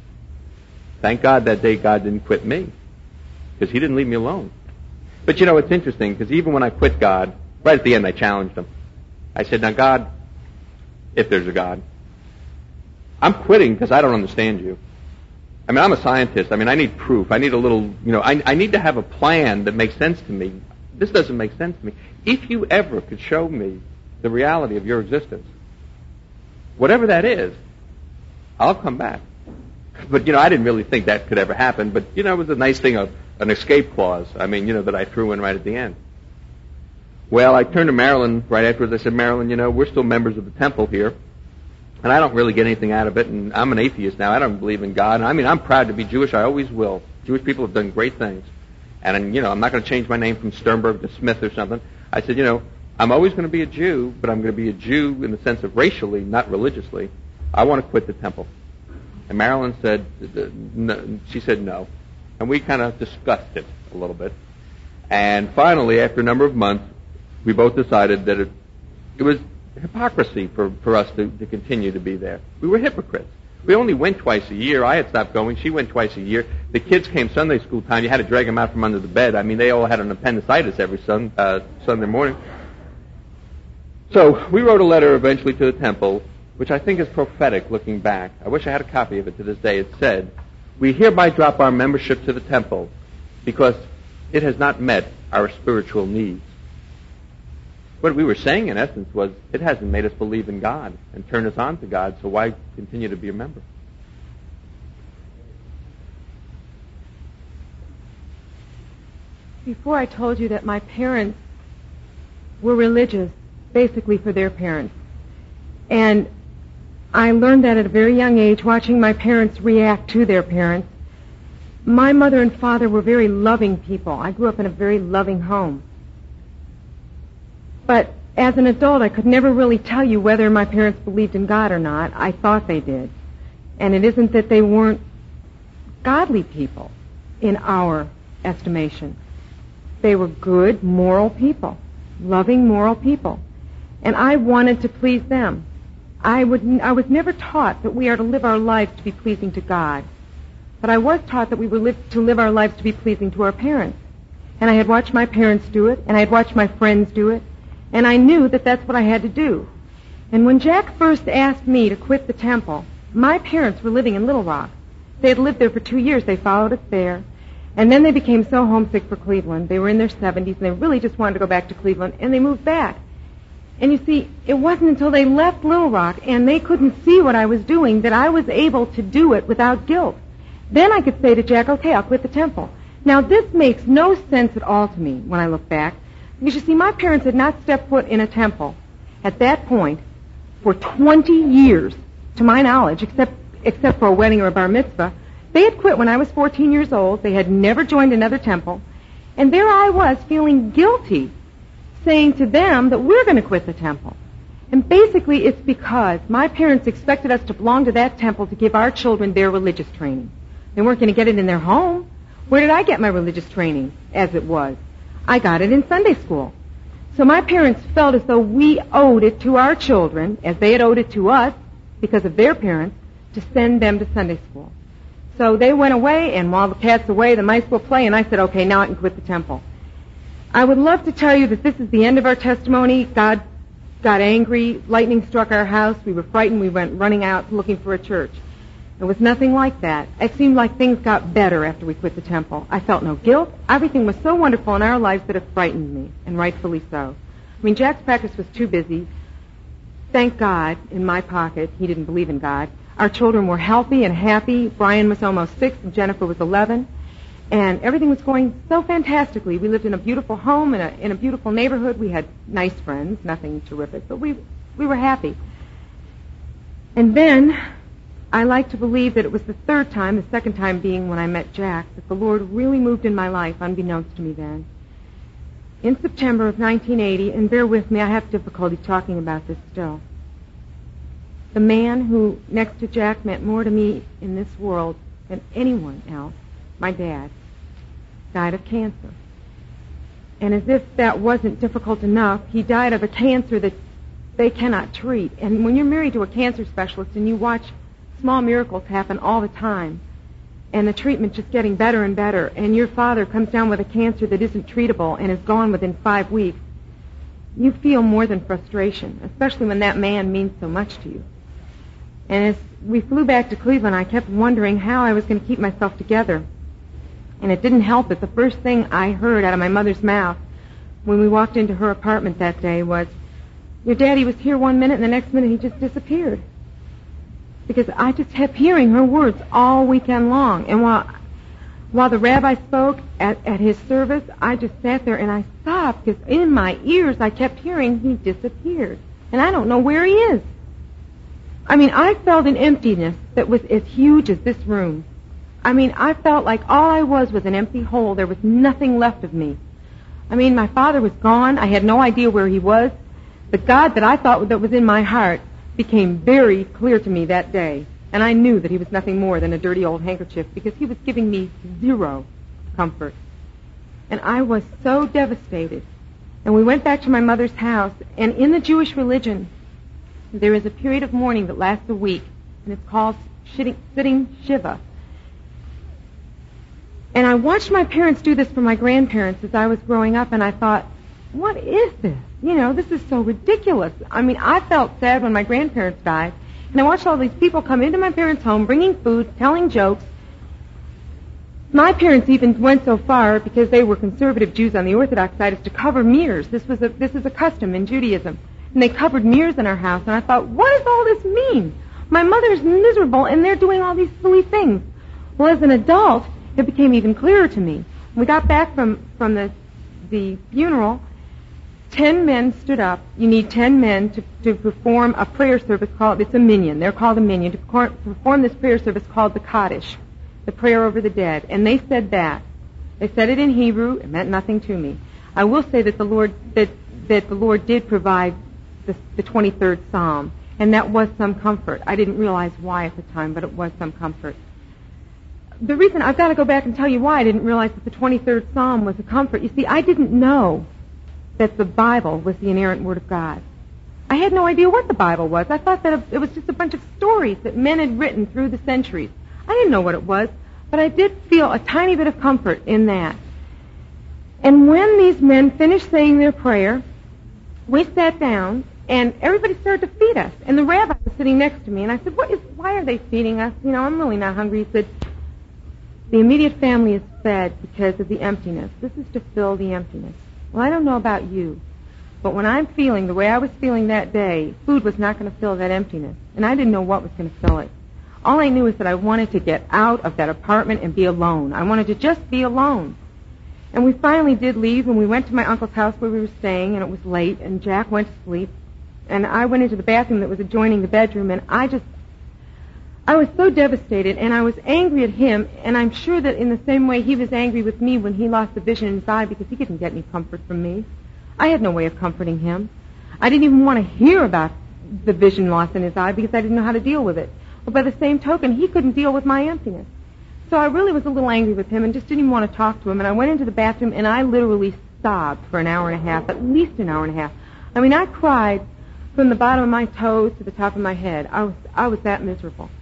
Thank God that day God didn't quit me, because He didn't leave me alone. But it's interesting, because even when I quit God, right at the end I challenged Him. I said, now God, if there's a God, I'm quitting because I don't understand you. I mean, I'm a scientist. I mean, I need proof. I need a little, I need to have a plan that makes sense to me. This doesn't make sense to me. If you ever could show me the reality of your existence, whatever that is, I'll come back. But, I didn't really think that could ever happen. But, it was a nice thing, an escape clause. I mean, that I threw in right at the end. Well, I turned to Marilyn right afterwards. I said, Marilyn, we're still members of the temple here. And I don't really get anything out of it, and I'm an atheist now. I don't believe in God. I mean, I'm proud to be Jewish. I always will. Jewish people have done great things. And, I'm not going to change my name from Sternberg to Smith or something. I said, I'm always going to be a Jew, but I'm going to be a Jew in the sense of racially, not religiously. I want to quit the temple. And Marilyn said, no. She said no. And we kind of discussed it a little bit. And finally, after a number of months, we both decided that it was hypocrisy for us to continue to be there. We were hypocrites. We only went twice a year. I had stopped going. She went twice a year. The kids came Sunday school time. You had to drag them out from under the bed. I mean, they all had an appendicitis every Sunday morning. So we wrote a letter eventually to the temple which I think is prophetic looking back. I wish I had a copy of it to this day. It said, "We hereby drop our membership to the temple because it has not met our spiritual needs." What we were saying, in essence, was it hasn't made us believe in God and turn us on to God, so why continue to be a member? Before I told you that my parents were religious, basically for their parents. And I learned that at a very young age, watching my parents react to their parents. My mother and father were very loving people. I grew up in a very loving home. But as an adult, I could never really tell you whether my parents believed in God or not. I thought they did. And it isn't that they weren't godly people in our estimation. They were good, moral people, loving, moral people. And I wanted to please them. I was never taught that we are to live our lives to be pleasing to God. But I was taught that we were to live our lives to be pleasing to our parents. And I had watched my parents do it, and I had watched my friends do it, and I knew that that's what I had to do. And when Jack first asked me to quit the temple, my parents were living in Little Rock. They had lived there for 2 years. They followed us there. And then they became so homesick for Cleveland. They were in their 70s, and they really just wanted to go back to Cleveland, and they moved back. And you see, it wasn't until they left Little Rock and they couldn't see what I was doing that I was able to do it without guilt. Then I could say to Jack, okay, I'll quit the temple. Now, this makes no sense at all to me when I look back, because you see, my parents had not stepped foot in a temple at that point for 20 years, to my knowledge, except for a wedding or a bar mitzvah. They had quit when I was 14 years old. They had never joined another temple. And there I was feeling guilty, saying to them that we're going to quit the temple. And basically it's because my parents expected us to belong to that temple to give our children their religious training. They weren't going to get it in their home. Where did I get my religious training, as it was? I got it in Sunday school. So my parents felt as though we owed it to our children, as they had owed it to us, because of their parents, to send them to Sunday school. So they went away, and while the cat's away, the mice will play, and I said, okay, now I can quit the temple. I would love to tell you that this is the end of our testimony. God got angry, lightning struck our house, we were frightened, we went running out looking for a church. It was nothing like that. It seemed like things got better after we quit the temple. I felt no guilt. Everything was so wonderful in our lives that it frightened me, and rightfully so. I mean, Jack's practice was too busy. Thank God, in my pocket, he didn't believe in God. Our children were healthy and happy. Brian was almost 6, and Jennifer was 11. And everything was going so fantastically. We lived in a beautiful home, in a beautiful neighborhood. We had nice friends, nothing terrific, but we were happy. And then I like to believe that it was the third time, the second time being when I met Jack, that the Lord really moved in my life, unbeknownst to me then. In September of 1980, and bear with me, I have difficulty talking about this still. The man who, next to Jack, meant more to me in this world than anyone else, my dad, died of cancer. And as if that wasn't difficult enough, he died of a cancer that they cannot treat. And when you're married to a cancer specialist and you watch small miracles happen all the time, and the treatment just getting better and better, and your father comes down with a cancer that isn't treatable and is gone within 5 weeks, you feel more than frustration, especially when that man means so much to you. And as we flew back to Cleveland, I kept wondering how I was going to keep myself together. And it didn't help that the first thing I heard out of my mother's mouth when we walked into her apartment that day was, your daddy was here 1 minute and the next minute he just disappeared. Because I just kept hearing her words all weekend long. And while the rabbi spoke at his service, I just sat there and I sobbed because in my ears I kept hearing he disappeared. And I don't know where he is. I mean, I felt an emptiness that was as huge as this room. I mean, I felt like all I was an empty hole. There was nothing left of me. I mean, my father was gone. I had no idea where he was. The God that I thought that was in my heart became very clear to me that day. And I knew that he was nothing more than a dirty old handkerchief because he was giving me zero comfort. And I was so devastated. And we went back to my mother's house. And in the Jewish religion, there is a period of mourning that lasts a week. And it's called sitting Shiva. And I watched my parents do this for my grandparents as I was growing up, and I thought, what is this? You know, this is so ridiculous. I mean, I felt sad when my grandparents died, And I watched all these people come into my parents' home, bringing food, telling jokes. My parents even went so far, because they were conservative Jews on the Orthodox side, as to cover mirrors. This is a custom in Judaism. And they covered mirrors in our house, and I thought, what does all this mean? My mother's miserable, and they're doing all these silly things. Well, as an adult, it became even clearer to me. When we got back from the funeral, 10 men stood up. You need 10 men to perform a prayer service called, it's a minyan. They're called a minyan. To perform this prayer service called the Kaddish, the prayer over the dead. And they said that. They said it in Hebrew. It meant nothing to me. I will say that the Lord did provide the 23rd Psalm, and that was some comfort. I didn't realize why at the time, but it was some comfort. The reason, I've got to go back and tell you why I didn't realize that the 23rd Psalm was a comfort. You see, I didn't know that the Bible was the inerrant Word of God. I had no idea what the Bible was. I thought that it was just a bunch of stories that men had written through the centuries. I didn't know what it was, but I did feel a tiny bit of comfort in that. And when these men finished saying their prayer, we sat down, and everybody started to feed us. And the rabbi was sitting next to me, and I said, why are they feeding us? You know, I'm really not hungry. He said, the immediate family is fed because of the emptiness. This is to fill the emptiness. Well, I don't know about you, but when I'm feeling the way I was feeling that day, food was not going to fill that emptiness, and I didn't know what was going to fill it. All I knew is that I wanted to get out of that apartment and be alone. I wanted to just be alone. And we finally did leave, and we went to my uncle's house where we were staying, and it was late, and Jack went to sleep, and I went into the bathroom that was adjoining the bedroom, and I was so devastated, and I was angry at him, and I'm sure that in the same way he was angry with me when he lost the vision in his eye, because he didn't get any comfort from me. I had no way of comforting him. I didn't even want to hear about the vision loss in his eye because I didn't know how to deal with it. But by the same token, he couldn't deal with my emptiness. So I really was a little angry with him and just didn't even want to talk to him, and I went into the bathroom, and I literally sobbed for an hour and a half, at least an hour and a half. I mean, I cried from the bottom of my toes to the top of my head. I was that miserable.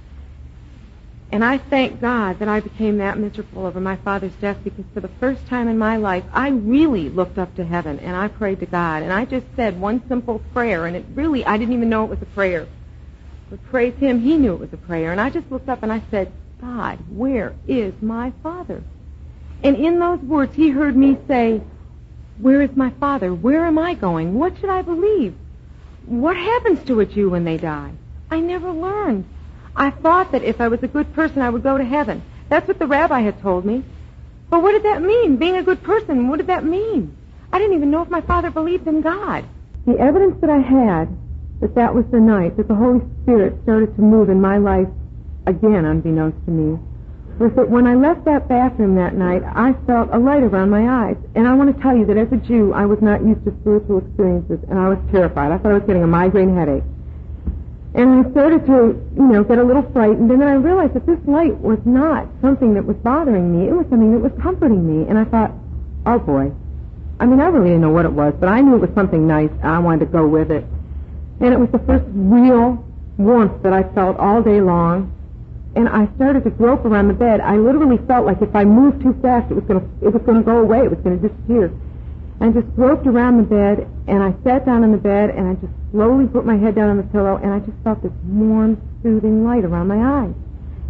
And I thank God that I became that miserable over my father's death, because for the first time in my life, I really looked up to heaven, and I prayed to God, and I just said one simple prayer, and I didn't even know it was a prayer. But praise Him, He knew it was a prayer, and I just looked up and I said, God, where is my father? And in those words, He heard me say, where is my father? Where am I going? What should I believe? What happens to a Jew when they die? I never learned. I thought that if I was a good person, I would go to heaven. That's what the rabbi had told me. But what did that mean? Being a good person, what did that mean? I didn't even know if my father believed in God. The evidence that I had that was the night that the Holy Spirit started to move in my life again, unbeknownst to me, was that when I left that bathroom that night, I felt a light around my eyes. And I want to tell you that as a Jew, I was not used to spiritual experiences, and I was terrified. I thought I was getting a migraine headache. And I started to, get a little frightened, and then I realized that this light was not something that was bothering me. It was something that was comforting me. And I thought, oh boy. I mean, I really didn't know what it was, but I knew it was something nice, and I wanted to go with it. And it was the first real warmth that I felt all day long. And I started to grope around the bed. I literally felt like if I moved too fast, it was going to go away. It was going to disappear. I just groped around the bed, and I sat down on the bed, and I just slowly put my head down on the pillow, and I just felt this warm, soothing light around my eyes.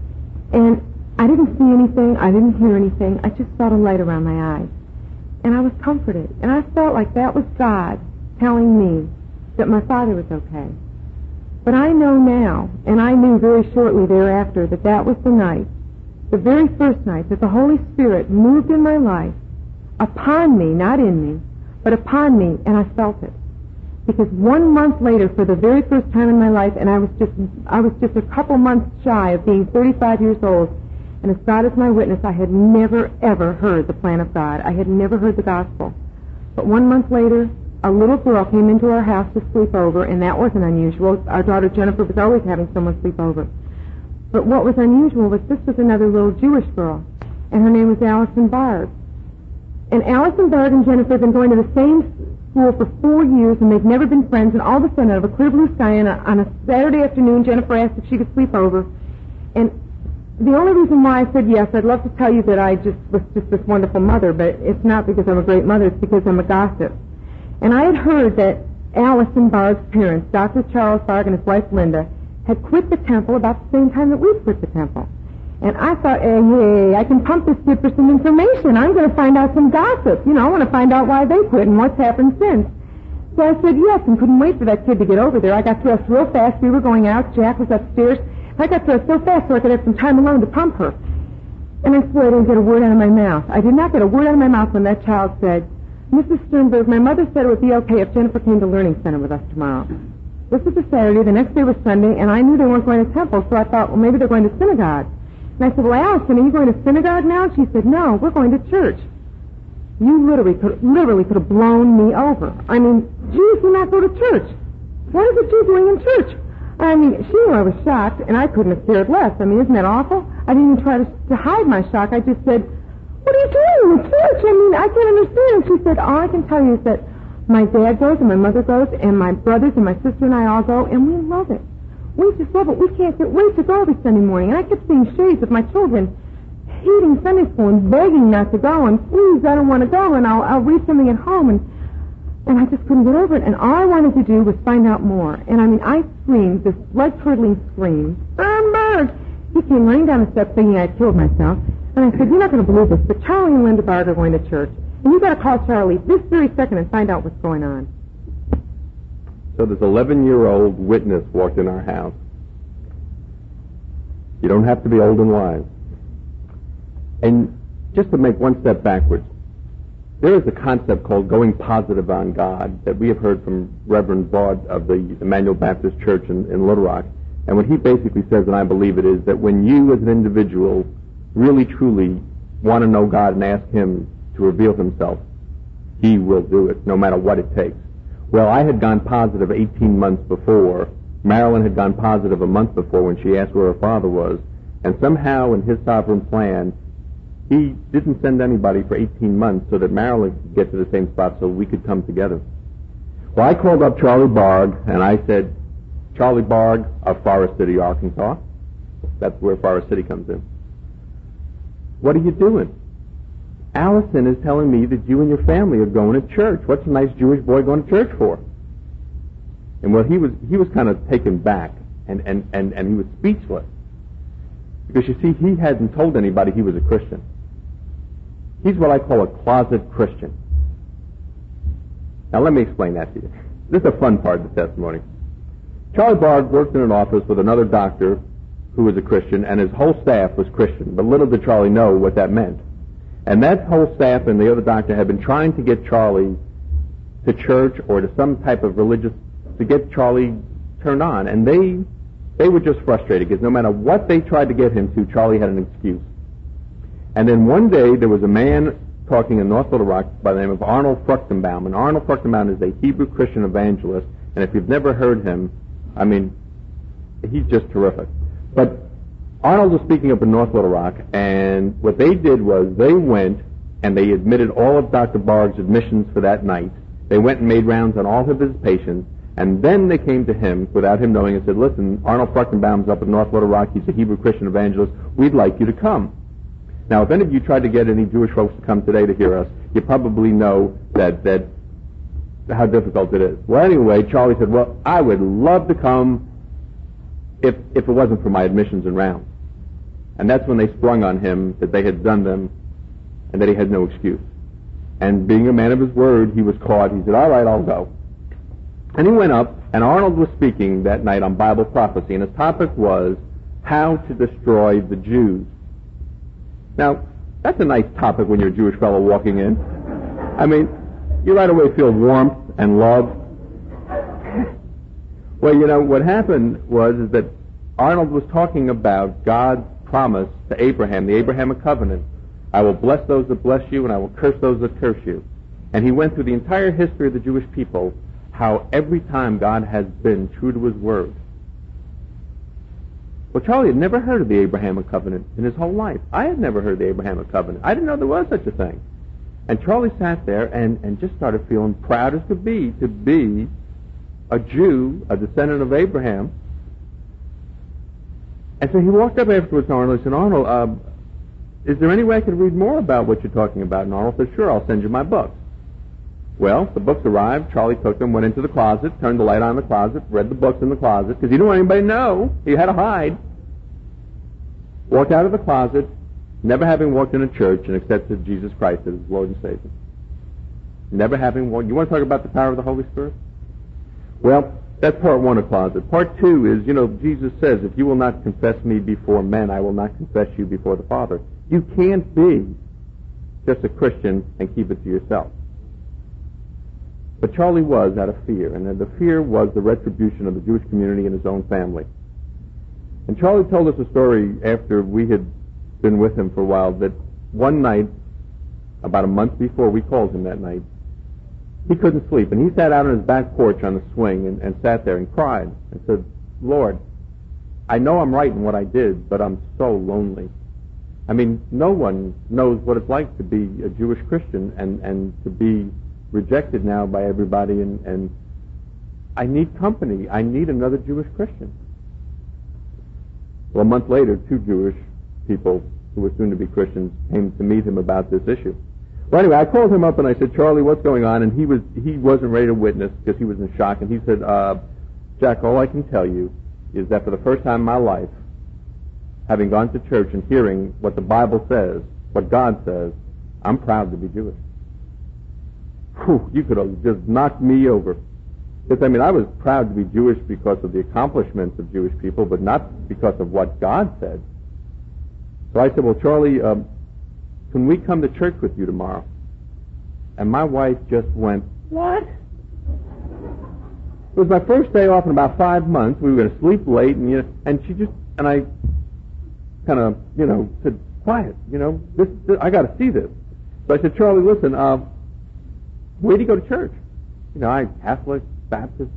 And I didn't see anything. I didn't hear anything. I just felt a light around my eyes. And I was comforted. And I felt like that was God telling me that my father was okay. But I know now, and I knew very shortly thereafter, that was the night, the very first night, that the Holy Spirit moved in my life, upon me, not in me, but upon me, and I felt it. Because 1 month later, for the very first time in my life, and I was just a couple months shy of being 35 years old, and as God is my witness, I had never, ever heard the plan of God. I had never heard the gospel. But 1 month later, a little girl came into our house to sleep over, and that wasn't unusual. Our daughter Jennifer was always having someone sleep over. But what was unusual was this was another little Jewish girl, and her name was Allison Bard. And Allison Bard and Jennifer had been going to the same school for 4 years, and they've never been friends, and all of a sudden, out of a clear blue sky, on a Saturday afternoon, Jennifer asked if she could sleep over. And the only reason why I said yes, I'd love to tell you that I was just this wonderful mother, but it's not because I'm a great mother, it's because I'm a gossip. And I had heard that Allison Bard's parents, Dr. Charles Bard and his wife Linda, had quit the temple about the same time that we quit the temple. And I thought, hey, I can pump this kid for some information. I'm going to find out some gossip. I want to find out why they quit and what's happened since. So I said yes, and couldn't wait for that kid to get over there. I got dressed real fast. We were going out. Jack was upstairs. I got dressed so fast so I could have some time alone to pump her. And I swear I didn't get a word out of my mouth. I did not get a word out of my mouth when that child said, Mrs. Sternberg, my mother said it would be okay if Jennifer came to Learning Center with us tomorrow. This was a Saturday. The next day was Sunday, and I knew they weren't going to temple, so I thought, well, maybe they're going to synagogue. And I said, well, Allison, are you going to synagogue now? And she said, no, we're going to church. You literally could have blown me over. I mean, Jews do not go to church. What is a Jew doing in church? I mean, she knew I was shocked, and I couldn't have cared less. I mean, isn't that awful? I didn't even try to hide my shock. I just said, what are you doing in church? I mean, I can't understand. And she said, all I can tell you is that my dad goes and my mother goes and my brothers and my sister and I all go, and we love it. We just love it. We can't wait to go every Sunday morning. And I kept seeing shades of my children hating Sunday school and begging not to go, and please, I don't want to go, and I'll read something at home, and I just couldn't get over it. And all I wanted to do was find out more. And I mean, I screamed this blood-curdling scream, Sternberg! He came running down the steps thinking I'd killed myself. And I said, you're not going to believe this, but Charlie and Linda Bard are going to church. And you've got to call Charlie this very second and find out what's going on. So this 11-year-old witness walked in our house. You don't have to be old and wise. And just to make one step backwards, there is a concept called going positive on God that we have heard from Reverend Bard of the Emmanuel Baptist Church in Little Rock. And what he basically says, and I believe it is, that when you as an individual really truly want to know God and ask Him to reveal Himself, He will do it, no matter what it takes. Well, I had gone positive 18 months before. Marilyn had gone positive a month before when she asked where her father was. And somehow in His sovereign plan, He didn't send anybody for 18 months so that Marilyn could get to the same spot so we could come together. Well, I called up Charlie Barg, and I said, Charlie Barg of Forest City, Arkansas. That's where Forest City comes in. What are you doing? Allison is telling me that you and your family are going to church. What's a nice Jewish boy going to church for? And well, he was kind of taken back, and he was speechless. Because you see, he hadn't told anybody he was a Christian. He's what I call a closet Christian. Now let me explain that to you. This is a fun part of the testimony. Charlie Bard worked in an office with another doctor who was a Christian, and his whole staff was Christian. But little did Charlie know what that meant. And that whole staff and the other doctor had been trying to get Charlie to church or to some type of religious, to get Charlie turned on. And they were just frustrated because no matter what they tried to get him to, Charlie had an excuse. And then one day there was a man talking in North Little Rock by the name of Arnold Fruchtenbaum. And Arnold Fruchtenbaum is a Hebrew Christian evangelist. And if you've never heard him, I mean, he's just terrific. But Arnold was speaking up in North Little Rock, and what they did was they went and they admitted all of Dr. Barg's admissions for that night. They went and made rounds on all of his patients, and then they came to him without him knowing and said, listen, Arnold Fruchtenbaum's up in North Little Rock. He's a Hebrew Christian evangelist. We'd like you to come. Now, if any of you tried to get any Jewish folks to come today to hear us, you probably know that how difficult it is. Well, anyway, Charlie said, well, I would love to come if it wasn't for my admissions and rounds. And that's when they sprung on him that they had done them and that he had no excuse. And being a man of his word, he was caught. He said, all right, I'll go. And he went up, and Arnold was speaking that night on Bible prophecy, and his topic was how to destroy the Jews. Now, that's a nice topic when you're a Jewish fellow walking in. I mean, you right away feel warmth and love. Well, you know, what happened was that Arnold was talking about God's promise to Abraham, the Abrahamic covenant. I will bless those that bless you, and I will curse those that curse you. And he went through the entire history of the Jewish people, how every time God has been true to his word. Well, Charlie had never heard of the Abrahamic covenant in his whole life. I had never heard of the Abrahamic covenant. I didn't know there was such a thing. And Charlie sat there and just started feeling proud as could be to be a Jew, a descendant of Abraham. And so he walked up afterwards to Arnold and said, Arnold, is there any way I could read more about what you're talking about? And Arnold said, sure, I'll send you my book. Well, the books arrived. Charlie took them, went into the closet, turned the light on in the closet, read the books in the closet, because he didn't want anybody to know. He had to hide. Walked out of the closet, never having walked in a church and accepted Jesus Christ as his Lord and Savior. Never having walked. You want to talk about the power of the Holy Spirit? Well, that's part one of closet. Part two is, Jesus says, if you will not confess me before men, I will not confess you before the Father. You can't be just a Christian and keep it to yourself. But Charlie was out of fear, and the fear was the retribution of the Jewish community and his own family. And Charlie told us a story after we had been with him for a while, that one night, about a month before we called him that night, he couldn't sleep, and he sat out on his back porch on the swing and sat there and cried and said, Lord, I know I'm right in what I did, but I'm so lonely. I mean, no one knows what it's like to be a Jewish Christian and to be rejected now by everybody, and I need company. I need another Jewish Christian. Well, a month later, two Jewish people who were soon to be Christians came to meet him about this issue. Well, anyway, I called him up and I said, Charlie, what's going on? And he wasn't ready to witness because he was in shock. And he said, Jack, all I can tell you is that for the first time in my life, having gone to church and hearing what the Bible says, what God says, I'm proud to be Jewish. Whew, you could have just knocked me over. Because, I was proud to be Jewish because of the accomplishments of Jewish people, but not because of what God said. So I said, well, Charlie, can we come to church with you tomorrow? And my wife just went, what? It was my first day off in about 5 months. We were going to sleep late, and she just, and I kind of, said, quiet, this I got to see this. So I said, Charlie, listen, where do you go to church? I'm Catholic, Baptist.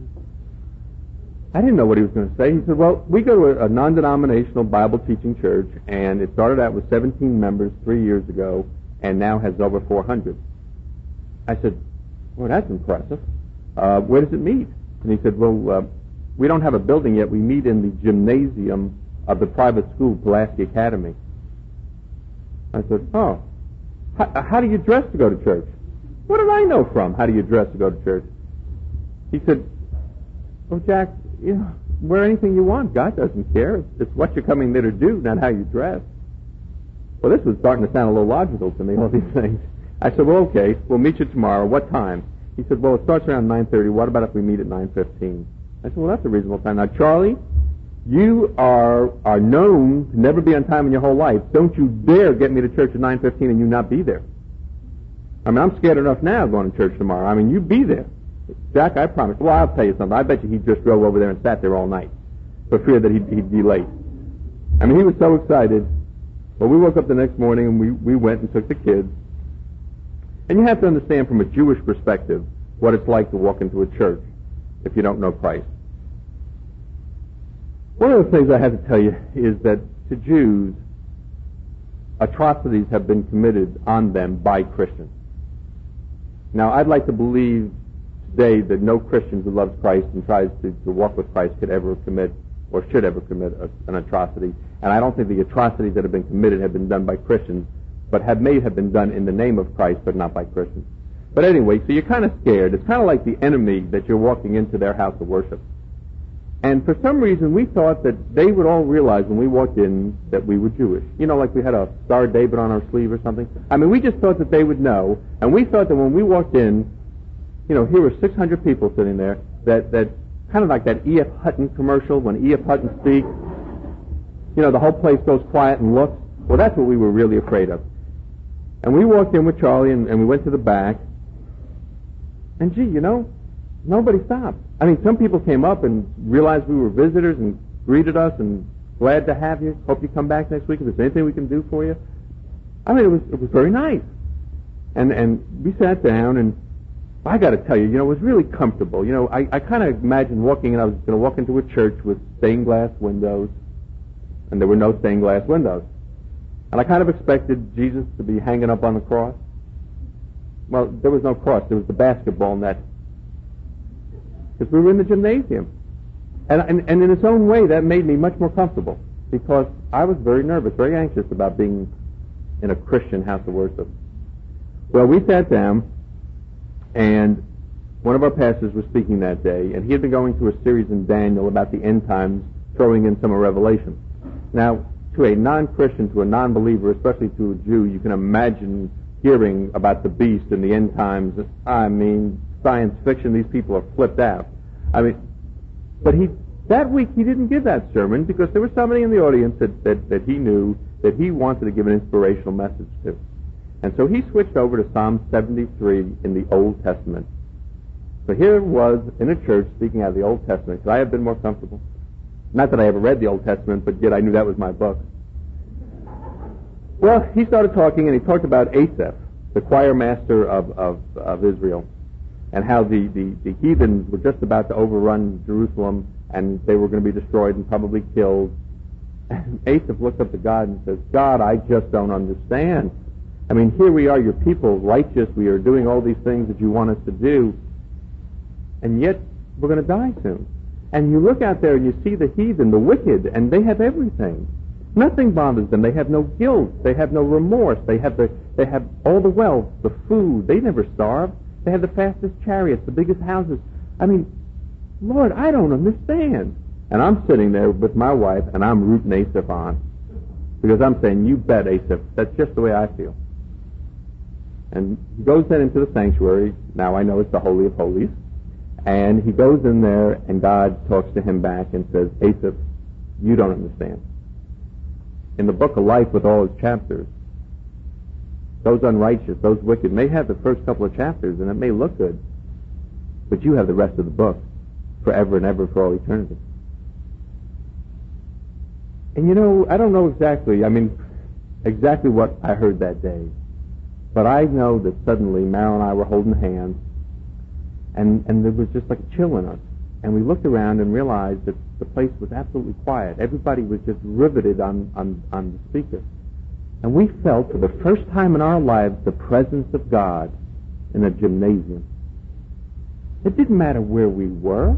I didn't know what he was going to say. He said, well, we go to a non-denominational Bible teaching church, and it started out with 17 members 3 years ago, and now has over 400. I said, well, that's impressive. Where does it meet? And he said, well, we don't have a building yet. We meet in the gymnasium of the private school, Pulaski Academy. I said, oh, how do you dress to go to church? What did I know from? How do you dress to go to church? He said, well, Jack, wear anything you want. God doesn't care. It's what you're coming there to do, not how you dress. Well, this was starting to sound a little logical to me, all these things. I said, well, okay, we'll meet you tomorrow. What time? He said, well, it starts around 9:30. What about if we meet at 9:15? I said, well, that's a reasonable time. Now, Charlie, you are known to never be on time in your whole life. Don't you dare get me to church at 9:15 and you not be there. I'm scared enough now going to church tomorrow. You be there. Jack, I promise. Well, I'll tell you something. I bet you he just drove over there and sat there all night for fear that he'd be late. He was so excited. Well, we woke up the next morning and we went and took the kids. And you have to understand from a Jewish perspective what it's like to walk into a church if you don't know Christ. One of the things I have to tell you is that to Jews, atrocities have been committed on them by Christians. Now, I'd like to believe today that no Christian who loves Christ and tries to walk with Christ could ever commit or should ever commit an atrocity. And I don't think the atrocities that have been committed have been done by Christians, but may have been done in the name of Christ, but not by Christians. But anyway, so you're kind of scared. It's kind of like the enemy that you're walking into their house of worship. And for some reason, we thought that they would all realize when we walked in that we were Jewish. Like we had a Star of David on our sleeve or something. We just thought that they would know. And we thought that when we walked in, here were 600 people sitting there, that kind of like that E.F. Hutton commercial when E.F. Hutton speaks. The whole place goes quiet and looks. Well, that's what we were really afraid of. And we walked in with Charlie and we went to the back. And gee, nobody stopped. Some people came up and realized we were visitors and greeted us and glad to have you. Hope you come back next week if there's anything we can do for you. It was very nice. And we sat down and I got to tell you, it was really comfortable. I kind of imagined walking in. I was going to walk into a church with stained glass windows, and there were no stained glass windows. And I kind of expected Jesus to be hanging up on the cross. Well, there was no cross. There was the basketball net. Because we were in the gymnasium. And in its own way, that made me much more comfortable. Because I was very nervous, very anxious about being in a Christian house of worship. Well, we sat down, And one of our pastors was speaking that day, and he had been going through a series in Daniel about the end times, throwing in some of Revelation. Now, to a non-Christian, to a non-believer, especially to a Jew, you can imagine hearing about the beast and the end times. I mean, science fiction, these people are flipped out. But that week he didn't give that sermon because there was somebody in the audience that he knew that he wanted to give an inspirational message to. And so he switched over to Psalm 73 in the Old Testament. So here was in a church speaking out of the Old Testament. Could I have been more comfortable? Not that I ever read the Old Testament, but yet I knew that was my book. Well, he started talking, and he talked about Asaph, the choir master of Israel, and how the heathens were just about to overrun Jerusalem, and they were going to be destroyed and probably killed. And Asaph looked up to God and says, God, I just don't understand. I mean, here we are, your people, righteous, we are doing all these things that you want us to do, and yet we're going to die soon. And you look out there and you see the heathen, the wicked, and they have everything. Nothing bothers them. They have no guilt. They have no remorse. They have all the wealth, the food. They never starve. They have the fastest chariots, the biggest houses. I mean, Lord, I don't understand. And I'm sitting there with my wife, and I'm rooting Asaph on. Because I'm saying, you bet, Asaph. That's just the way I feel. And he goes then into the sanctuary. Now I know it's the Holy of Holies. And he goes in there, and God talks to him back and says, Asaph, you don't understand. In the book of life with all its chapters, those unrighteous, those wicked, may have the first couple of chapters, and it may look good, but you have the rest of the book forever and ever for all eternity. And you know, I don't know exactly what I heard that day, but I know that suddenly Meryl and I were holding hands, and there was just like a chill in us. And we looked around and realized that the place was absolutely quiet. Everybody was just riveted on the speaker. And we felt for the first time in our lives the presence of God in a gymnasium. It didn't matter where we were.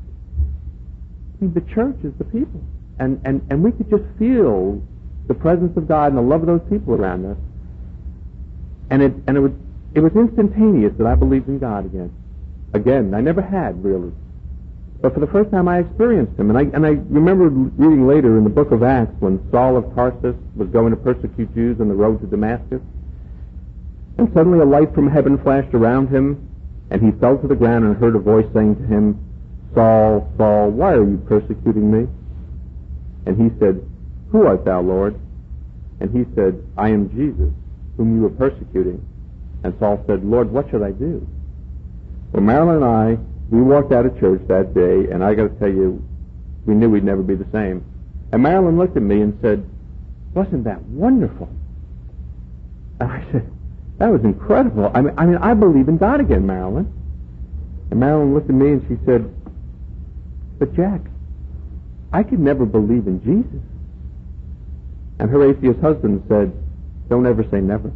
I mean, the church is the people. And we could just feel the presence of God and the love of those people around us. And it was instantaneous that I believed in God again. Again, I never had, really. But for the first time I experienced him. And I remember reading later in the book of Acts when Saul of Tarsus was going to persecute Jews on the road to Damascus. And suddenly a light from heaven flashed around him, and he fell to the ground and heard a voice saying to him, Saul, Saul, why are you persecuting me? And he said, Who art thou, Lord? And he said, I am Jesus, whom you are persecuting. And Saul said, Lord, what should I do? Well, Marilyn and I, we walked out of church that day, and I got to tell you, we knew we'd never be the same. And Marilyn looked at me and said, wasn't that wonderful? And I said, that was incredible. I mean, I believe in God again, Marilyn. And Marilyn looked at me and she said, but Jack, I could never believe in Jesus. And her atheist husband said, don't ever say never.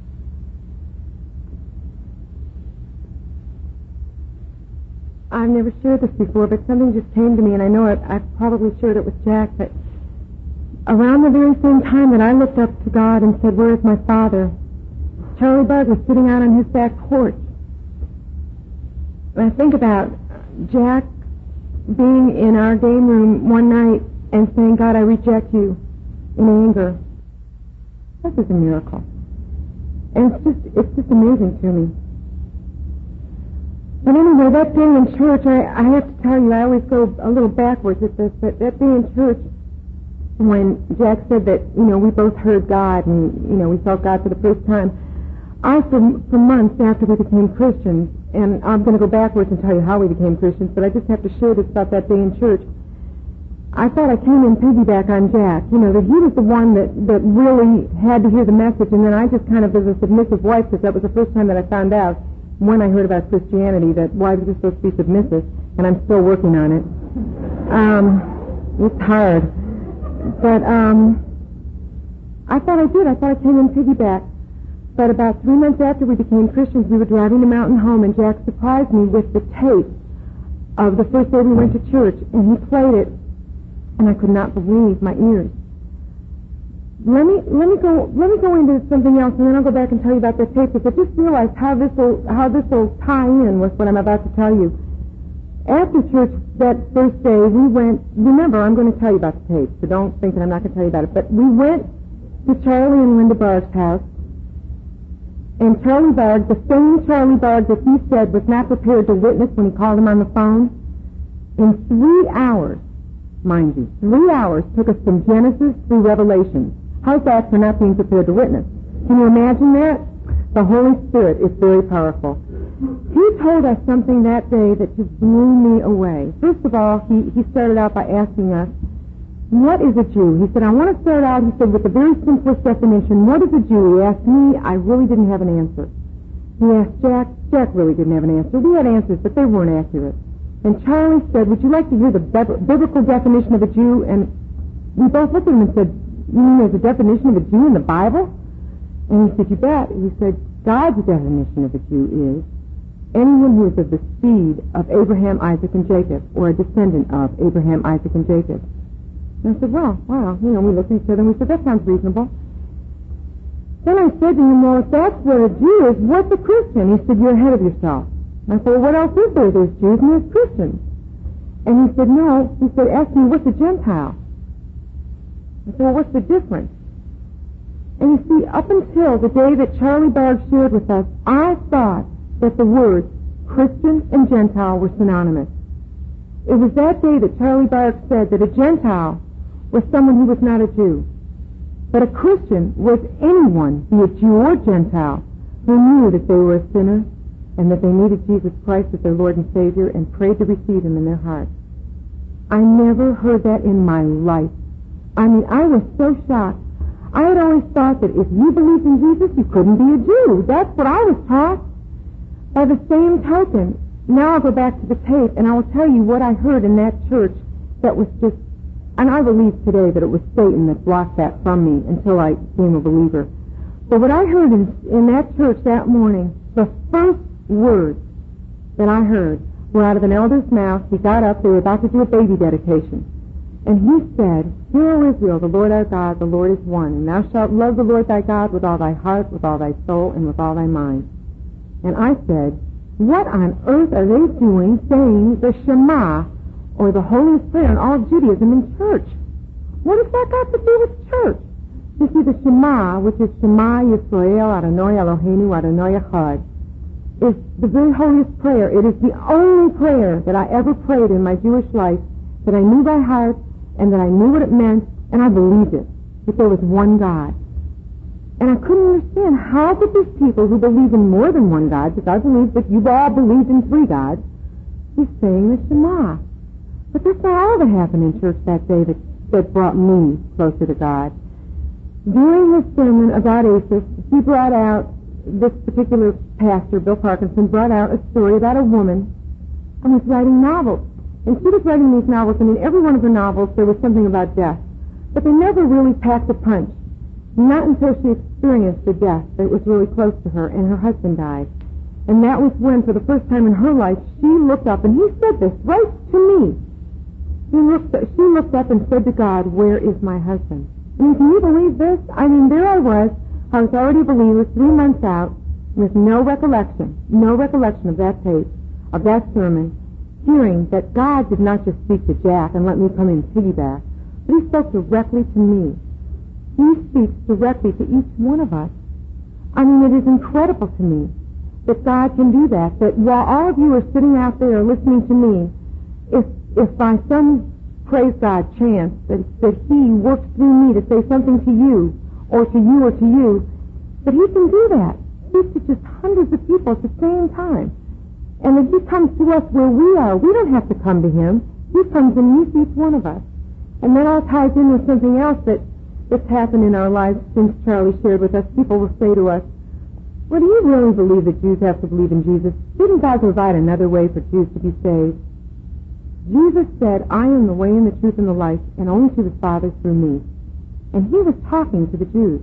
I've never shared this before, but something just came to me, and I know I've probably shared it with Jack, but around the very same time that I looked up to God and said, where is my Father? Charlie Bug was sitting out on his back porch. And I think about Jack being in our game room one night and saying, God, I reject you in anger. That is a miracle. And it's just amazing to me. But anyway, that day in church, I have to tell you, I always go a little backwards at this, but that day in church, when Jack said that, we both heard God and, we felt God for the first time, for months after we became Christians, and I'm going to go backwards and tell you how we became Christians, but I just have to share this about that day in church. I thought I came in piggyback on Jack, that he was the one that really had to hear the message, and then I just kind of, as a submissive wife, because that was the first time that I found out, when I heard about Christianity, that wives are supposed to be submissive, and I'm still working on it. It's hard. But I thought I did. I thought I came in piggyback. But about 3 months after we became Christians, we were driving to Mountain Home, and Jack surprised me with the tape of the first day we went to church, and he played it, and I could not believe my ears. let me go into something else, and then I'll go back and tell you about the tape, because I just realized how this will tie in with what I'm about to tell you. After church that first day, we went, remember, I'm going to tell you about the tape, so don't think that I'm not going to tell you about it, but we went to Charlie and Linda Barg's house, and Charlie Barg, the same Charlie Barg that he said was not prepared to witness when he called him on the phone, in 3 hours, mind you, 3 hours took us from Genesis through Revelation. How's that for not being prepared to witness? Can you imagine that? The Holy Spirit is very powerful. He told us something that day that just blew me away. First of all, he started out by asking us, what is a Jew? He said, I want to start out, he said, with the very simplest definition. What is a Jew? He asked me. I really didn't have an answer. He asked Jack. Jack really didn't have an answer. We had answers, but they weren't accurate. And Charlie said, would you like to hear the biblical definition of a Jew? And we both looked at him and said, you mean there's a definition of a Jew in the Bible? And he said, you bet. He said, God's definition of a Jew is anyone who is of the seed of Abraham, Isaac, and Jacob, or a descendant of Abraham, Isaac, and Jacob. And I said, well, wow. We looked at each other and we said, that sounds reasonable. Then I said to him, well, if that's what a Jew is, what's a Christian? He said, you're ahead of yourself. I said, well, what else is there? There's Jews and there's Christians. And he said, no. He said, ask me, what's a Gentile? I said, well, what's the difference? And you see, up until the day that Charlie Barg shared with us, I thought that the words Christian and Gentile were synonymous. It was that day that Charlie Barg said that a Gentile was someone who was not a Jew. But a Christian was anyone, be it Jew or Gentile, who knew that they were a sinner and that they needed Jesus Christ as their Lord and Savior and prayed to receive Him in their heart. I never heard that in my life. I mean, I was so shocked. I had always thought that if you believed in Jesus, you couldn't be a Jew. That's what I was taught. By the same token, now I'll go back to the tape and I will tell you what I heard in that church that was just, and I believe today that it was Satan that blocked that from me until I became a believer. But what I heard in that church that morning, the first words that I heard were out of an elder's mouth. He got up, they were about to do a baby dedication. And he said, Hear, O Israel, the Lord our God, the Lord is one. And thou shalt love the Lord thy God with all thy heart, with all thy soul, and with all thy mind. And I said, what on earth are they doing saying the Shema, or the holiest prayer in all of Judaism in church? What has that got to do with church? You see, the Shema, which is Shema Yisrael, Adonai Eloheinu, Adonai Echad, is the very holiest prayer. It is the only prayer that I ever prayed in my Jewish life that I knew by heart and that I knew what it meant, and I believed it, that there was one God. And I couldn't understand how could these people who believe in more than one God, because I believe that you've all believed in 3 gods, be saying the Shema. But that's not all that happened in church that day that brought me closer to God. During his sermon about Asaph, he brought out, this particular pastor, Bill Parkinson, brought out a story about a woman who was writing novels. And she was writing these novels, and in every one of her novels there was something about death. But they never really packed a punch. Not until she experienced a death that was really close to her, and her husband died. And that was when, for the first time in her life, she looked up, and he said this right to me. She looked up and said to God, where is my husband? I mean, can you believe this? I mean, there I was already a believer, 3 months out, with no recollection of that tape, of that sermon, hearing that God did not just speak to Jack and let me come in piggyback, but He spoke directly to me. He speaks directly to each one of us. I mean, it is incredible to me that God can do that, that while all of you are sitting out there listening to me, if by some, praise God, chance that He works through me to say something to you, or to you, that He can do that. Speak to just hundreds of people at the same time. And that He comes to us where we are. We don't have to come to Him. He comes and meets each one of us. And that all ties in with something else that's happened in our lives since Charlie shared with us. People will say to us, well, do you really believe that Jews have to believe in Jesus? Didn't God provide another way for Jews to be saved? Jesus said, I am the way and the truth and the life, and only to the Father through me. And He was talking to the Jews.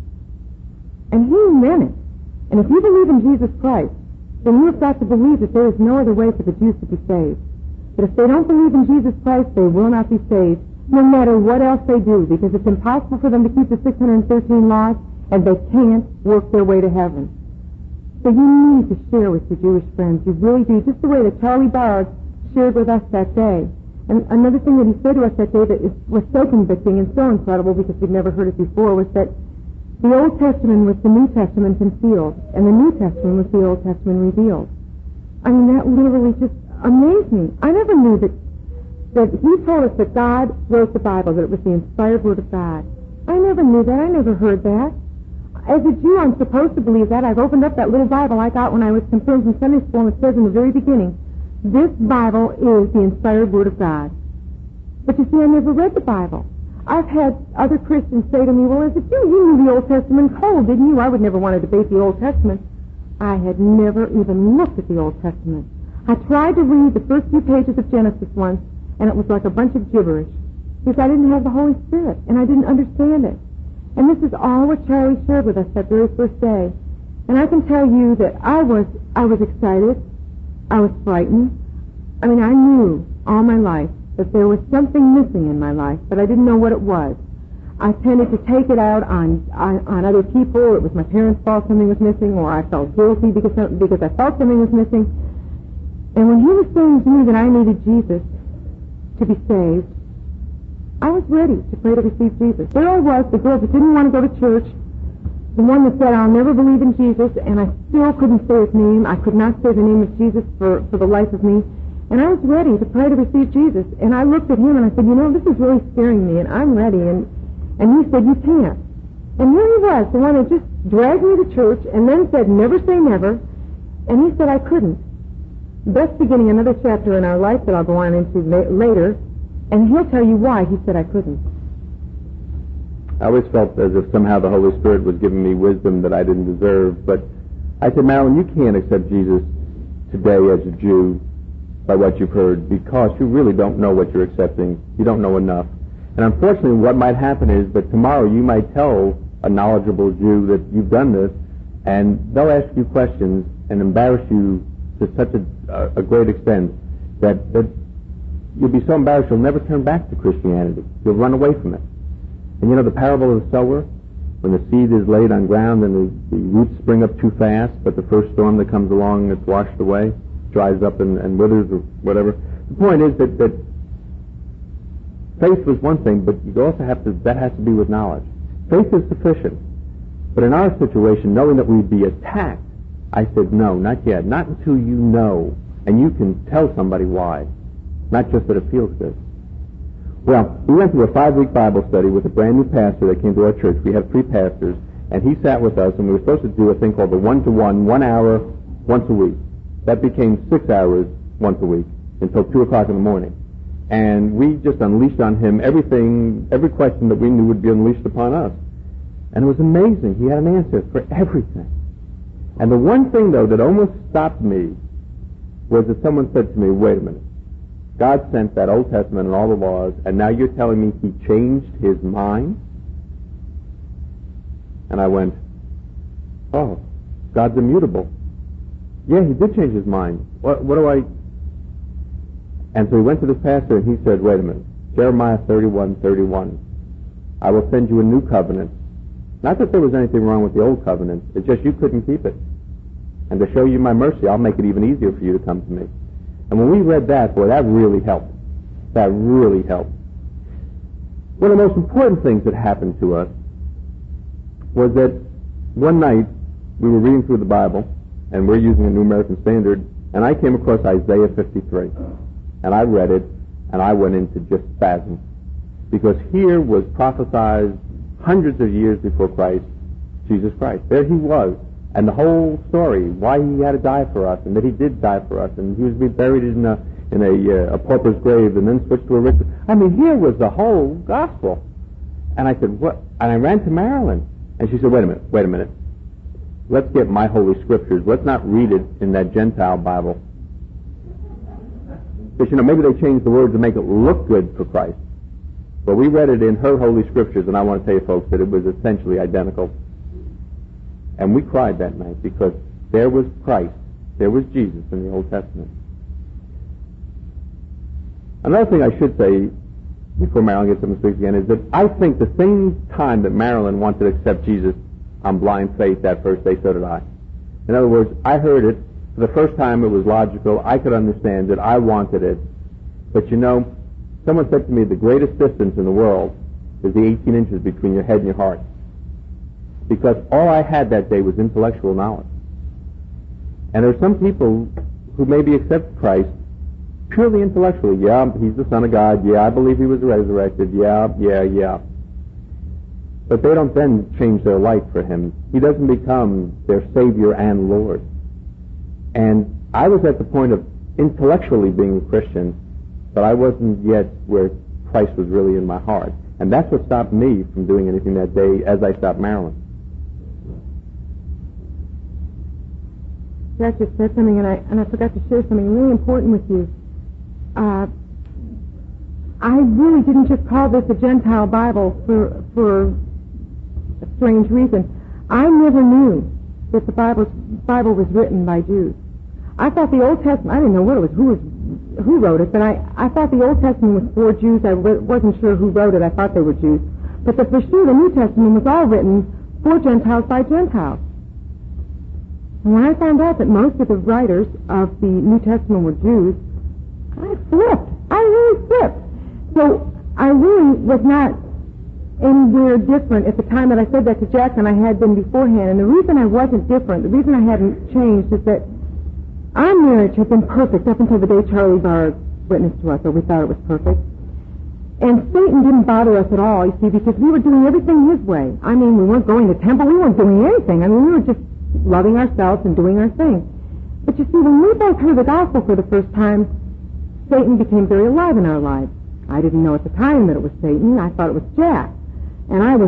And He meant it. And if you believe in Jesus Christ, then you have got to believe that there is no other way for the Jews to be saved. That if they don't believe in Jesus Christ, they will not be saved. no matter what else they do, because it's impossible for them to keep the 613 laws, and they can't work their way to heaven. So you need to share with your Jewish friends. You really do, just the way that Charlie Bard shared with us that day. And another thing that he said to us that day that was so convicting and so incredible, because we'd never heard it before, was that the Old Testament was the New Testament concealed, and the New Testament was the Old Testament revealed. I mean, that literally just amazed me. I never knew that he told us that God wrote the Bible, that it was the inspired word of God. I never knew that. I never heard that. As a Jew, I'm supposed to believe that. I've opened up that little Bible I got when I was confirmed in Sunday school, and it says in the very beginning, this Bible is the inspired word of God. But you see, I never read the Bible. I've had other Christians say to me, well, as a Jew, you knew the Old Testament cold, didn't you? I would never want to debate the Old Testament. I had never even looked at the Old Testament. I tried to read the first few pages of Genesis once, and it was like a bunch of gibberish, because I didn't have the Holy Spirit, and I didn't understand it. And this is all what Charlie shared with us that very first day. And I can tell you that I was excited. I was frightened. I mean, I knew all my life that there was something missing in my life, but I didn't know what it was. I tended to take it out on other people. It was my parents' fault something was missing, or I felt guilty because I felt something was missing. And when he was saying to me that I needed Jesus to be saved, I was ready to pray to receive Jesus. There I was, the girl that didn't want to go to church, the one that said, I'll never believe in Jesus, and I still couldn't say his name. I could not say the name of Jesus for the life of me. And I was ready to pray to receive Jesus. And I looked at him and I said, this is really scaring me, and I'm ready. And he said, you can't. And here he was, the one that just dragged me to church and then said, never say never. And he said I couldn't. That's beginning another chapter in our life that I'll go on into later. And he'll tell you why he said I couldn't. I always felt as if somehow the Holy Spirit was giving me wisdom that I didn't deserve. But I said, Marilyn, you can't accept Jesus today as a Jew by what you've heard, because you really don't know what you're accepting. You don't know enough. And unfortunately, what might happen is that tomorrow you might tell a knowledgeable Jew that you've done this, and they'll ask you questions and embarrass you to such a great extent that you'll be so embarrassed you'll never turn back to Christianity. You'll run away from it. And the parable of the sower, when the seed is laid on ground and the roots spring up too fast, but the first storm that comes along, it's washed away, dries up and withers or whatever. The point is that faith was one thing, but you also that has to be with knowledge. Faith is sufficient. But in our situation, knowing that we'd be attacked, I said, no, not yet. Not until you know, and you can tell somebody why. Not just that it feels good. Well, we went through a 5-week Bible study with a brand new pastor that came to our church. We had 3 pastors, and he sat with us, and we were supposed to do a thing called the 1-to-1, 1 hour, once a week. That became 6 hours once a week until 2 o'clock in the morning. And we just unleashed on him every question that we knew would be unleashed upon us. And it was amazing. He had an answer for everything. And the one thing, though, that almost stopped me was that someone said to me, wait a minute. God sent that Old Testament and all the laws, and now you're telling me he changed his mind? And I went, oh, God's immutable. Yeah, he did change his mind. What do I... And so he went to this pastor and he said, wait a minute, Jeremiah 31:31. I will send you a new covenant. Not that there was anything wrong with the old covenant, it's just you couldn't keep it. And to show you my mercy, I'll make it even easier for you to come to me. And when we read that, boy, that really helped. That really helped. One of the most important things that happened to us was that one night we were reading through the Bible, and we're using a New American Standard, and I came across Isaiah 53. And I read it, and I went into just spasms. Because here was prophesied hundreds of years before Christ, Jesus Christ. There he was. And the whole story, why he had to die for us, and that he did die for us, and he was buried in a pauper's grave, and then switched to a rich... I mean, here was the whole gospel. And I said, what? And I ran to Marilyn. And she said, wait a minute. Let's get my Holy Scriptures. Let's not read it in that Gentile Bible. Because, maybe they changed the words to make it look good for Christ. But we read it in her Holy Scriptures, and I want to tell you folks that it was essentially identical. And we cried that night because there was Christ, there was Jesus in the Old Testament. Another thing I should say before Marilyn gets up and speaks again, is that I think the same time that Marilyn wanted to accept Jesus on blind faith that first day, so did I. In other words, I heard it. For the first time, it was logical. I could understand it. I wanted it. But you know, someone said to me, the greatest distance in the world is the 18 inches between your head and your heart. Because all I had that day was intellectual knowledge. And there are some people who maybe accept Christ purely intellectually. Yeah, he's the Son of God. Yeah, I believe he was resurrected. Yeah. But they don't then change their life for him. He doesn't become their Savior and Lord. And I was at the point of intellectually being a Christian, but I wasn't yet where Christ was really in my heart. And that's what stopped me from doing anything that day as I stopped Marilyn. Jack just said something, and I forgot to share something really important with you. I really didn't just call this a Gentile Bible for a strange reason. I never knew that the Bible was written by Jews. I thought the Old Testament, I didn't know what it was, who wrote it, but I thought the Old Testament was for Jews. I wasn't sure who wrote it. I thought they were Jews. But for sure the New Testament was all written for Gentiles by Gentiles. And when I found out that most of the writers of the New Testament were Jews, I flipped. I really flipped. So I really was not anywhere different at the time that I said that to Jack than I had been beforehand. And the reason I wasn't different, the reason I hadn't changed, is that our marriage had been perfect up until the day Charlie Bard witnessed to us, or we thought it was perfect. And Satan didn't bother us at all, you see, because we were doing everything his way. I mean, we weren't going to temple, we weren't doing anything. I mean, we were just loving ourselves and doing our thing. But you see, when we both heard the gospel for the first time, Satan became very alive in our lives. I didn't know at the time that it was Satan. I thought it was Jack. And I was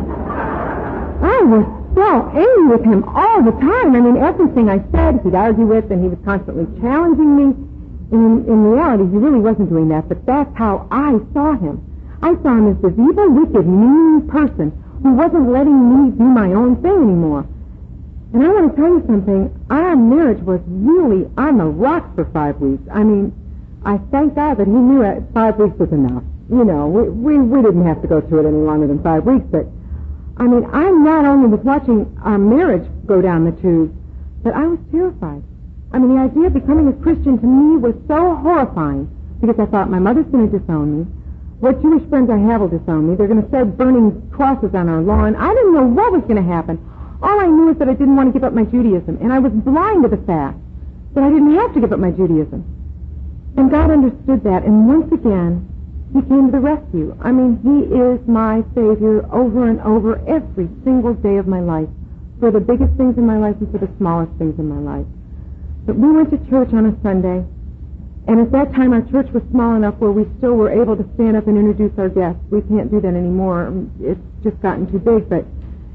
so angry with him all the time. I mean, everything I said, he'd argue with, and he was constantly challenging me. In reality, he really wasn't doing that, but that's how I saw him. I saw him as this evil, wicked, mean person who wasn't letting me do my own thing anymore. And I want to tell you something. Our marriage was really on the rocks for 5 weeks. I mean, I thank God that he knew that 5 weeks was enough. You know, we didn't have to go through it any longer than 5 weeks, but I mean, I not only was watching our marriage go down the tube, but I was terrified. I mean, the idea of becoming a Christian to me was so horrifying, because I thought my mother's going to disown me. What Jewish friends I have will disown me. They're going to start burning crosses on our lawn. I didn't know what was going to happen. All I knew is that I didn't want to give up my Judaism, and I was blind to the fact that I didn't have to give up my Judaism. And God understood that, and once again, he came to the rescue. I mean, he is my Savior over and over every single day of my life, for the biggest things in my life and for the smallest things in my life. But we went to church on a Sunday, and at that time our church was small enough where we still were able to stand up and introduce our guests. We can't do that anymore. It's just gotten too big, but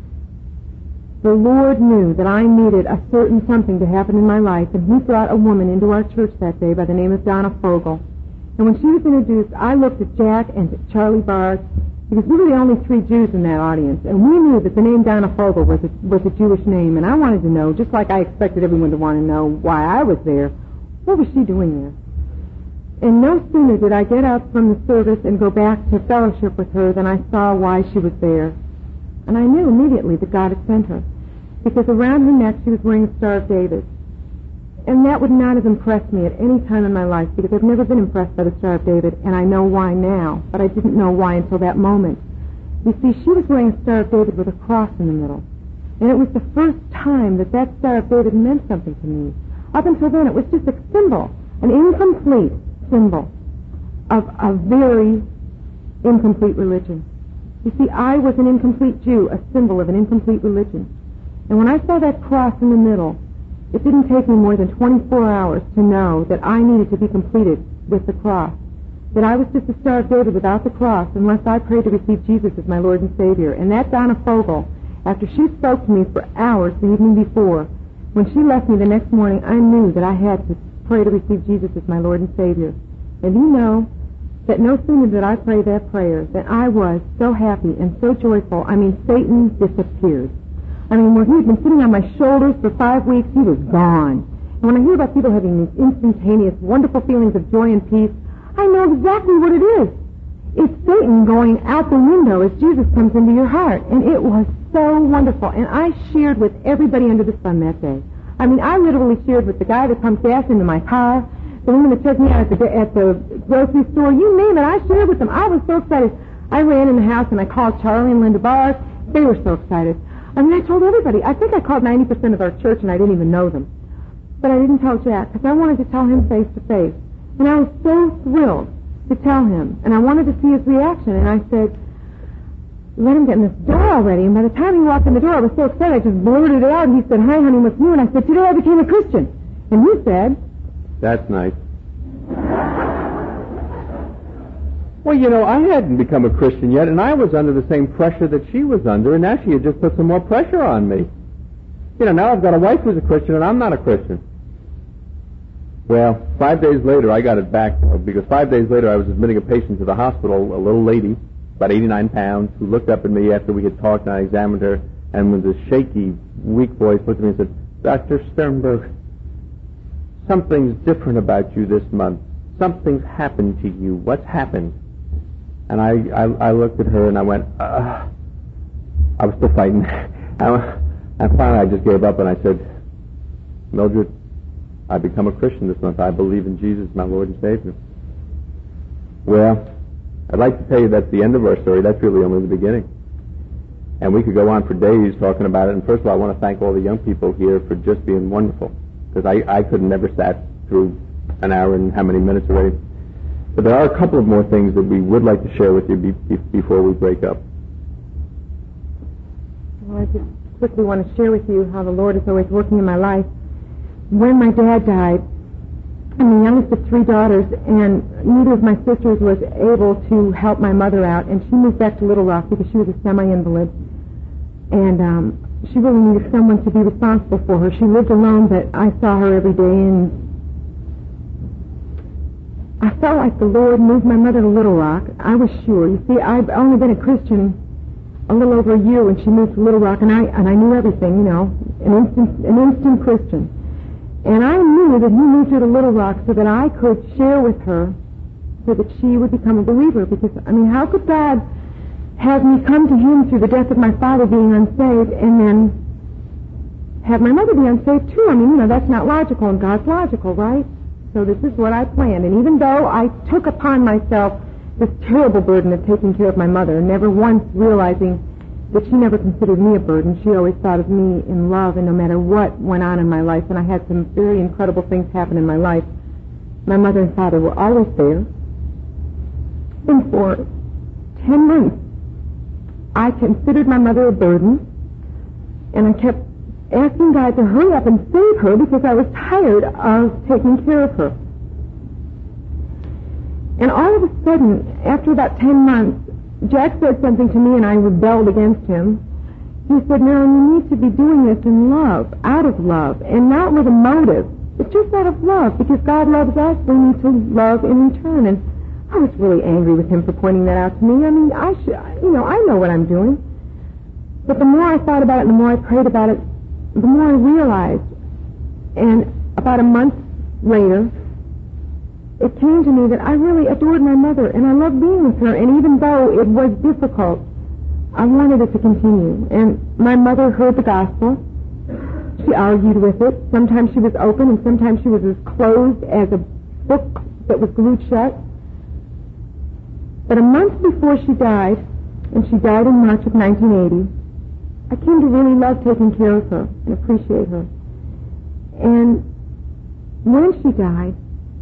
the Lord knew that I needed a certain something to happen in my life, and he brought a woman into our church that day by the name of Donna Fogel. And when she was introduced, I looked at Jack and at Charlie Bard, because we were the only 3 Jews in that audience, and we knew that the name Donna Fogel was a Jewish name, and I wanted to know, just like I expected everyone to want to know why I was there, what was she doing there? And no sooner did I get out from the service and go back to fellowship with her than I saw why she was there. And I knew immediately that God had sent her, because around her neck she was wearing a Star of David. And that would not have impressed me at any time in my life, because I've never been impressed by the Star of David, and I know why now, but I didn't know why until that moment. You see, she was wearing a Star of David with a cross in the middle. And it was the first time that that Star of David meant something to me. Up until then, it was just a symbol, an incomplete symbol of a very incomplete religion. You see, I was an incomplete Jew, a symbol of an incomplete religion. And when I saw that cross in the middle, it didn't take me more than 24 hours to know that I needed to be completed with the cross. That I was just a Star of David without the cross unless I prayed to receive Jesus as my Lord and Savior. And that Donna Fogel, after she spoke to me for hours the evening before, when she left me the next morning, I knew that I had to pray to receive Jesus as my Lord and Savior. And you know that no sooner did I pray that prayer than I was so happy and so joyful. I mean, Satan disappeared. I mean, where he had been sitting on my shoulders for 5 weeks, he was gone. And when I hear about people having these instantaneous, wonderful feelings of joy and peace, I know exactly what it is. It's Satan going out the window as Jesus comes into your heart. And it was so wonderful. And I shared with everybody under the sun that day. I mean, I literally shared with the guy that pumps gas into my car, the woman that took me out at the grocery store, you name it, I shared with them. I was so excited. I ran in the house and I called Charlie and Linda Bars. They were so excited. I mean, I told everybody. I think I called 90% of our church and I didn't even know them. But I didn't tell Jack because I wanted to tell him face to face. And I was so thrilled to tell him. And I wanted to see his reaction. And I said, let him get in this door already. And by the time he walked in the door, I was so excited, I just blurted it out. And he said, hi, honey, what's new? And I said, today I became a Christian. And he said, that's nice. Well, you know, I hadn't become a Christian yet, and I was under the same pressure that she was under, and now she had just put some more pressure on me. You know, now I've got a wife who's a Christian, and I'm not a Christian. Well, 5 days later, I got it back, because 5 days later I was admitting a patient to the hospital, a little lady, about 89 pounds, who looked up at me after we had talked, and I examined her, and with a shaky, weak voice looked at me and said, Dr. Sternberg, something's different about you this month. Something's happened to you. What's happened? And I looked at her and I went, I was still fighting. And finally I just gave up and I said, Mildred, I've become a Christian this month. I believe in Jesus, my Lord and Savior. Well, I'd like to tell you that's the end of our story. That's really only the beginning. And we could go on for days talking about it. And first of all, I want to thank all the young people here for just being wonderful. Because I could have never sat through an hour and how many minutes already. But there are a couple of more things that we would like to share with you before we break up. Well, I just quickly want to share with you how the Lord is always working in my life. When my dad died, I'm the youngest of three daughters, and neither of my sisters was able to help my mother out, and she moved back to Little Rock because she was a semi-invalid. And she really needed someone to be responsible for her. She lived alone, but I saw her every day, and I felt like the Lord moved my mother to Little Rock. I was sure. You see, I've only been a Christian a little over a year when she moved to Little Rock, and I knew everything, you know, an instant Christian. And I knew that He moved her to Little Rock so that I could share with her so that she would become a believer. Because, I mean, how could God have me come to Him through the death of my father being unsaved and then have my mother be unsaved too? I mean, you know, that's not logical, and God's logical, right? So this is what I planned. And even though I took upon myself this terrible burden of taking care of my mother, never once realizing that she never considered me a burden, she always thought of me in love, and no matter what went on in my life, and I had some very incredible things happen in my life, my mother and father were always there. And for 10 months, I considered my mother a burden, and I kept asking God to hurry up and save her because I was tired of taking care of her. And all of a sudden, after about 10 months, Jack said something to me and I rebelled against him. He said, Marilyn, you need to be doing this in love, out of love, and not with a motive. It's just out of love, because God loves us, we need to love in return. And I was really angry with him for pointing that out to me. I mean, I know what I'm doing. But the more I thought about it and the more I prayed about it, the more I realized, and about a month later, it came to me that I really adored my mother, and I loved being with her, and even though it was difficult, I wanted it to continue. And my mother heard the gospel. She argued with it. Sometimes she was open, and sometimes she was as closed as a book that was glued shut. But a month before she died, and she died in March of 1980, I came to really love taking care of her and appreciate her. And when she died,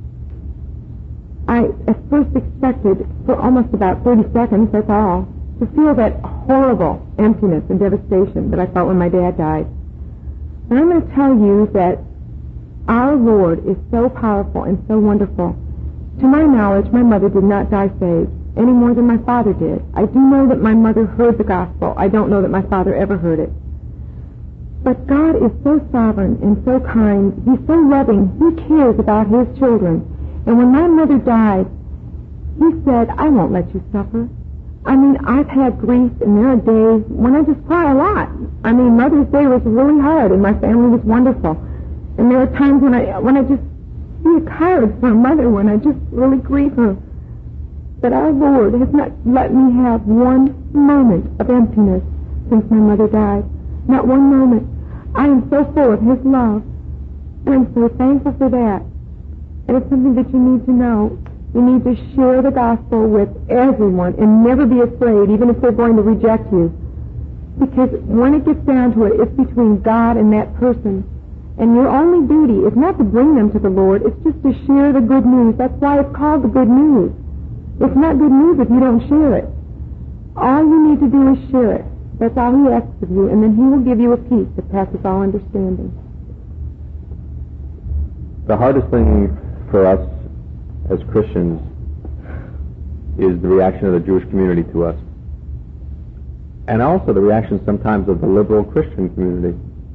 I at first expected, for almost about 30 seconds, that's all, to feel that horrible emptiness and devastation that I felt when my dad died. And I'm going to tell you that our Lord is so powerful and so wonderful. To my knowledge, my mother did not die saved any more than my father did. I do know that my mother heard the gospel. I don't know that my father ever heard it. But God is so sovereign and so kind. He's so loving. He cares about His children. And when my mother died, He said, I won't let you suffer. I mean, I've had grief, and there are days when I just cry a lot. I mean, Mother's Day was really hard, and my family was wonderful. And there are times when I just see a card for a mother when I just really grieve her. that our Lord has not let me have one moment of emptiness since my mother died. Not one moment. I am so full of His love, and I'm so thankful for that. And it's something that you need to know. You need to share the gospel with everyone and never be afraid, even if they're going to reject you. Because when it gets down to it, it's between God and that person. And your only duty is not to bring them to the Lord, it's just to share the good news. That's why it's called the good news. It's not good news if you don't share it. All you need to do is share it. That's all He asks of you, and then He will give you a peace that passes all understanding. The hardest thing for us as Christians is the reaction of the Jewish community to us. And also the reaction sometimes of the liberal Christian community.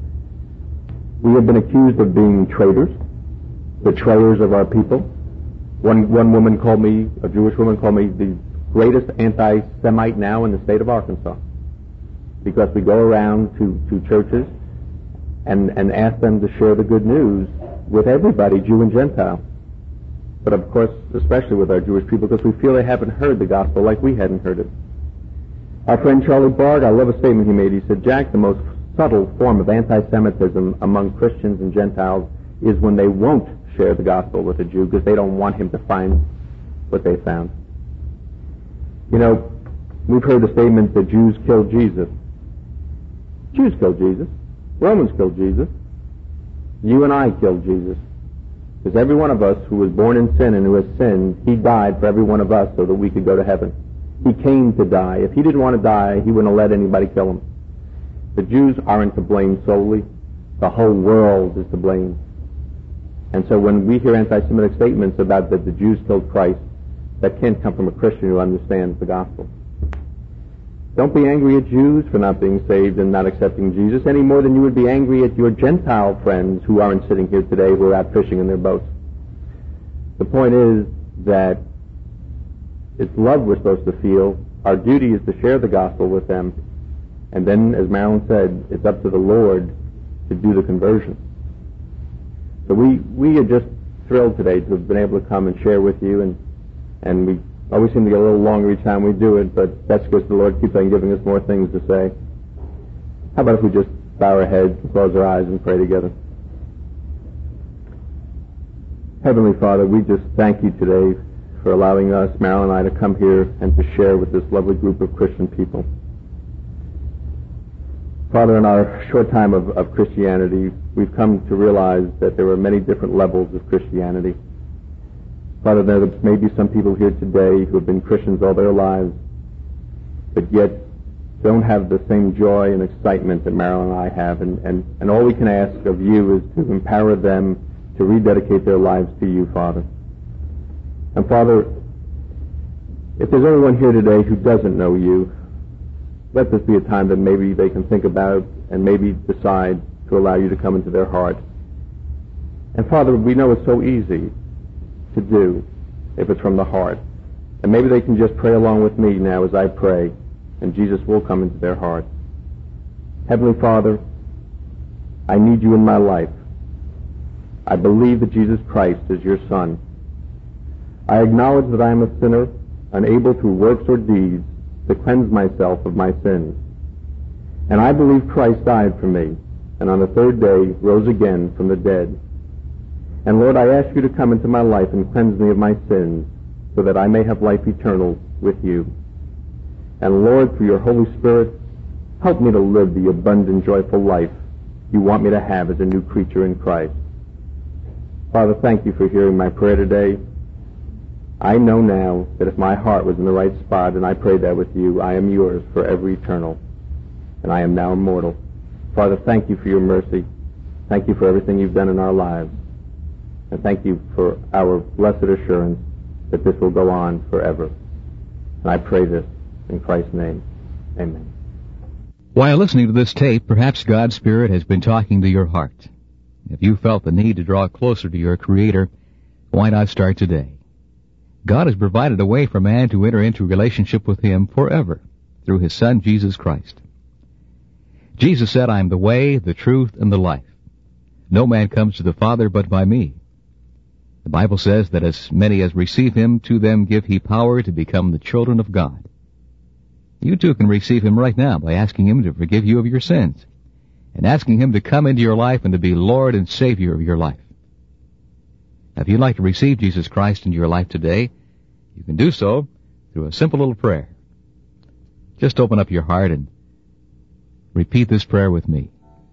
We have been accused of being traitors, betrayers of our people. One woman called me, a Jewish woman called me the greatest anti-Semite now in the state of Arkansas, because we go around to churches and ask them to share the good news with everybody, Jew and Gentile. But of course, especially with our Jewish people, because we feel they haven't heard the gospel like we hadn't heard it. Our friend Charlie Bard, I love a statement he made. He said, Jack, the most subtle form of anti-Semitism among Christians and Gentiles is when they won't share the gospel with a Jew because they don't want him to find what they found. You know, we've heard the statement that Jews killed Jesus. Jews killed Jesus. Romans killed Jesus. You and I killed Jesus. Because every one of us who was born in sin and who has sinned, He died for every one of us so that we could go to heaven. He came to die. If He didn't want to die, He wouldn't have let anybody kill Him. The Jews aren't to blame solely. The whole world is to blame. And so when we hear anti-Semitic statements about that the Jews killed Christ, that can't come from a Christian who understands the gospel. Don't be angry at Jews for not being saved and not accepting Jesus any more than you would be angry at your Gentile friends who aren't sitting here today, who are out fishing in their boats. The point is that it's love we're supposed to feel. Our duty is to share the gospel with them. And then, as Marilyn said, it's up to the Lord to do the conversion. So we are just thrilled today to have been able to come and share with you, and we always seem to get a little longer each time we do it, but that's because the Lord keeps on giving us more things to say. How about if we just bow our heads and close our eyes and pray together? Heavenly Father, we just thank you today for allowing us, Marilyn and I, to come here and to share with this lovely group of Christian people. Father, in our short time of Christianity, we've come to realize that there are many different levels of Christianity. Father, there may be some people here today who have been Christians all their lives, but yet don't have the same joy and excitement that Marilyn and I have. And all we can ask of you is to empower them to rededicate their lives to you, Father. And Father, if there's anyone here today who doesn't know you, let this be a time that maybe they can think about and maybe decide to allow you to come into their heart. And Father, we know it's so easy to do if it's from the heart. And maybe they can just pray along with me now as I pray, and Jesus will come into their heart. Heavenly Father, I need you in my life. I believe that Jesus Christ is your Son. I acknowledge that I am a sinner, unable through works or deeds to cleanse myself of my sins. And I believe Christ died for me, and on the third day rose again from the dead. And Lord, I ask you to come into my life and cleanse me of my sins, so that I may have life eternal with you. And Lord, through your Holy Spirit, help me to live the abundant, joyful life you want me to have as a new creature in Christ. Father, thank you for hearing my prayer today. I know now that if my heart was in the right spot and I prayed that with you, I am yours forever eternal, and I am now immortal. Father, thank you for your mercy. Thank you for everything you've done in our lives. And thank you for our blessed assurance that this will go on forever. And I pray this in Christ's name. Amen. While listening to this tape, perhaps God's Spirit has been talking to your heart. If you felt the need to draw closer to your Creator, why not start today? God has provided a way for man to enter into a relationship with Him forever through His Son, Jesus Christ. Jesus said, I am the way, the truth, and the life. No man comes to the Father but by me. The Bible says that as many as receive him, to them give he power to become the children of God. You too can receive him right now by asking him to forgive you of your sins and asking him to come into your life and to be Lord and Savior of your life. Now, if you'd like to receive Jesus Christ into your life today, you can do so through a simple little prayer. Just open up your heart and repeat this prayer with me.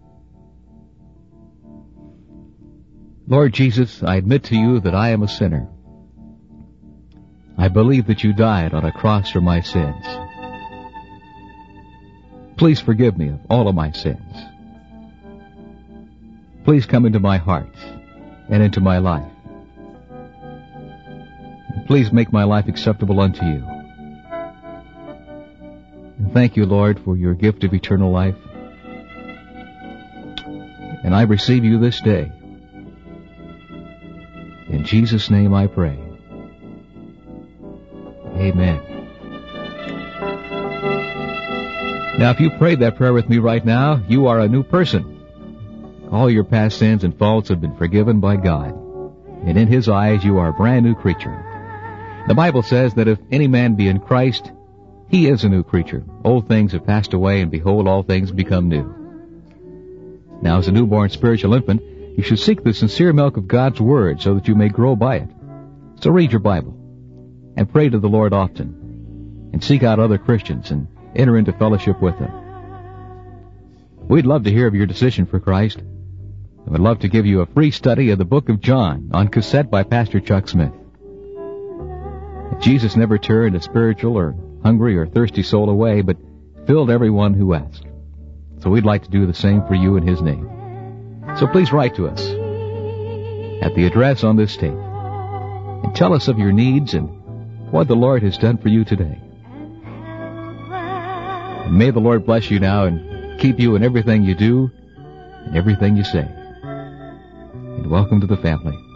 Lord Jesus, I admit to you that I am a sinner. I believe that you died on a cross for my sins. Please forgive me of all of my sins. Please come into my heart and into my life. And please make my life acceptable unto you. And thank you, Lord, for your gift of eternal life. And I receive you this day. In Jesus' name I pray. Amen. Now, if you prayed that prayer with me right now, you are a new person. All your past sins and faults have been forgiven by God. And in His eyes, you are a brand new creature. The Bible says that if any man be in Christ, he is a new creature. Old things have passed away, and behold, all things become new. Now, as a newborn spiritual infant, you should seek the sincere milk of God's Word so that you may grow by it. So read your Bible and pray to the Lord often and seek out other Christians and enter into fellowship with them. We'd love to hear of your decision for Christ. I would love to give you a free study of the book of John on cassette by Pastor Chuck Smith. Jesus never turned a spiritual or hungry or thirsty soul away, but filled everyone who asked. So we'd like to do the same for you in His name. So please write to us at the address on this tape and tell us of your needs and what the Lord has done for you today. And may the Lord bless you now and keep you in everything you do and everything you say. And welcome to the family.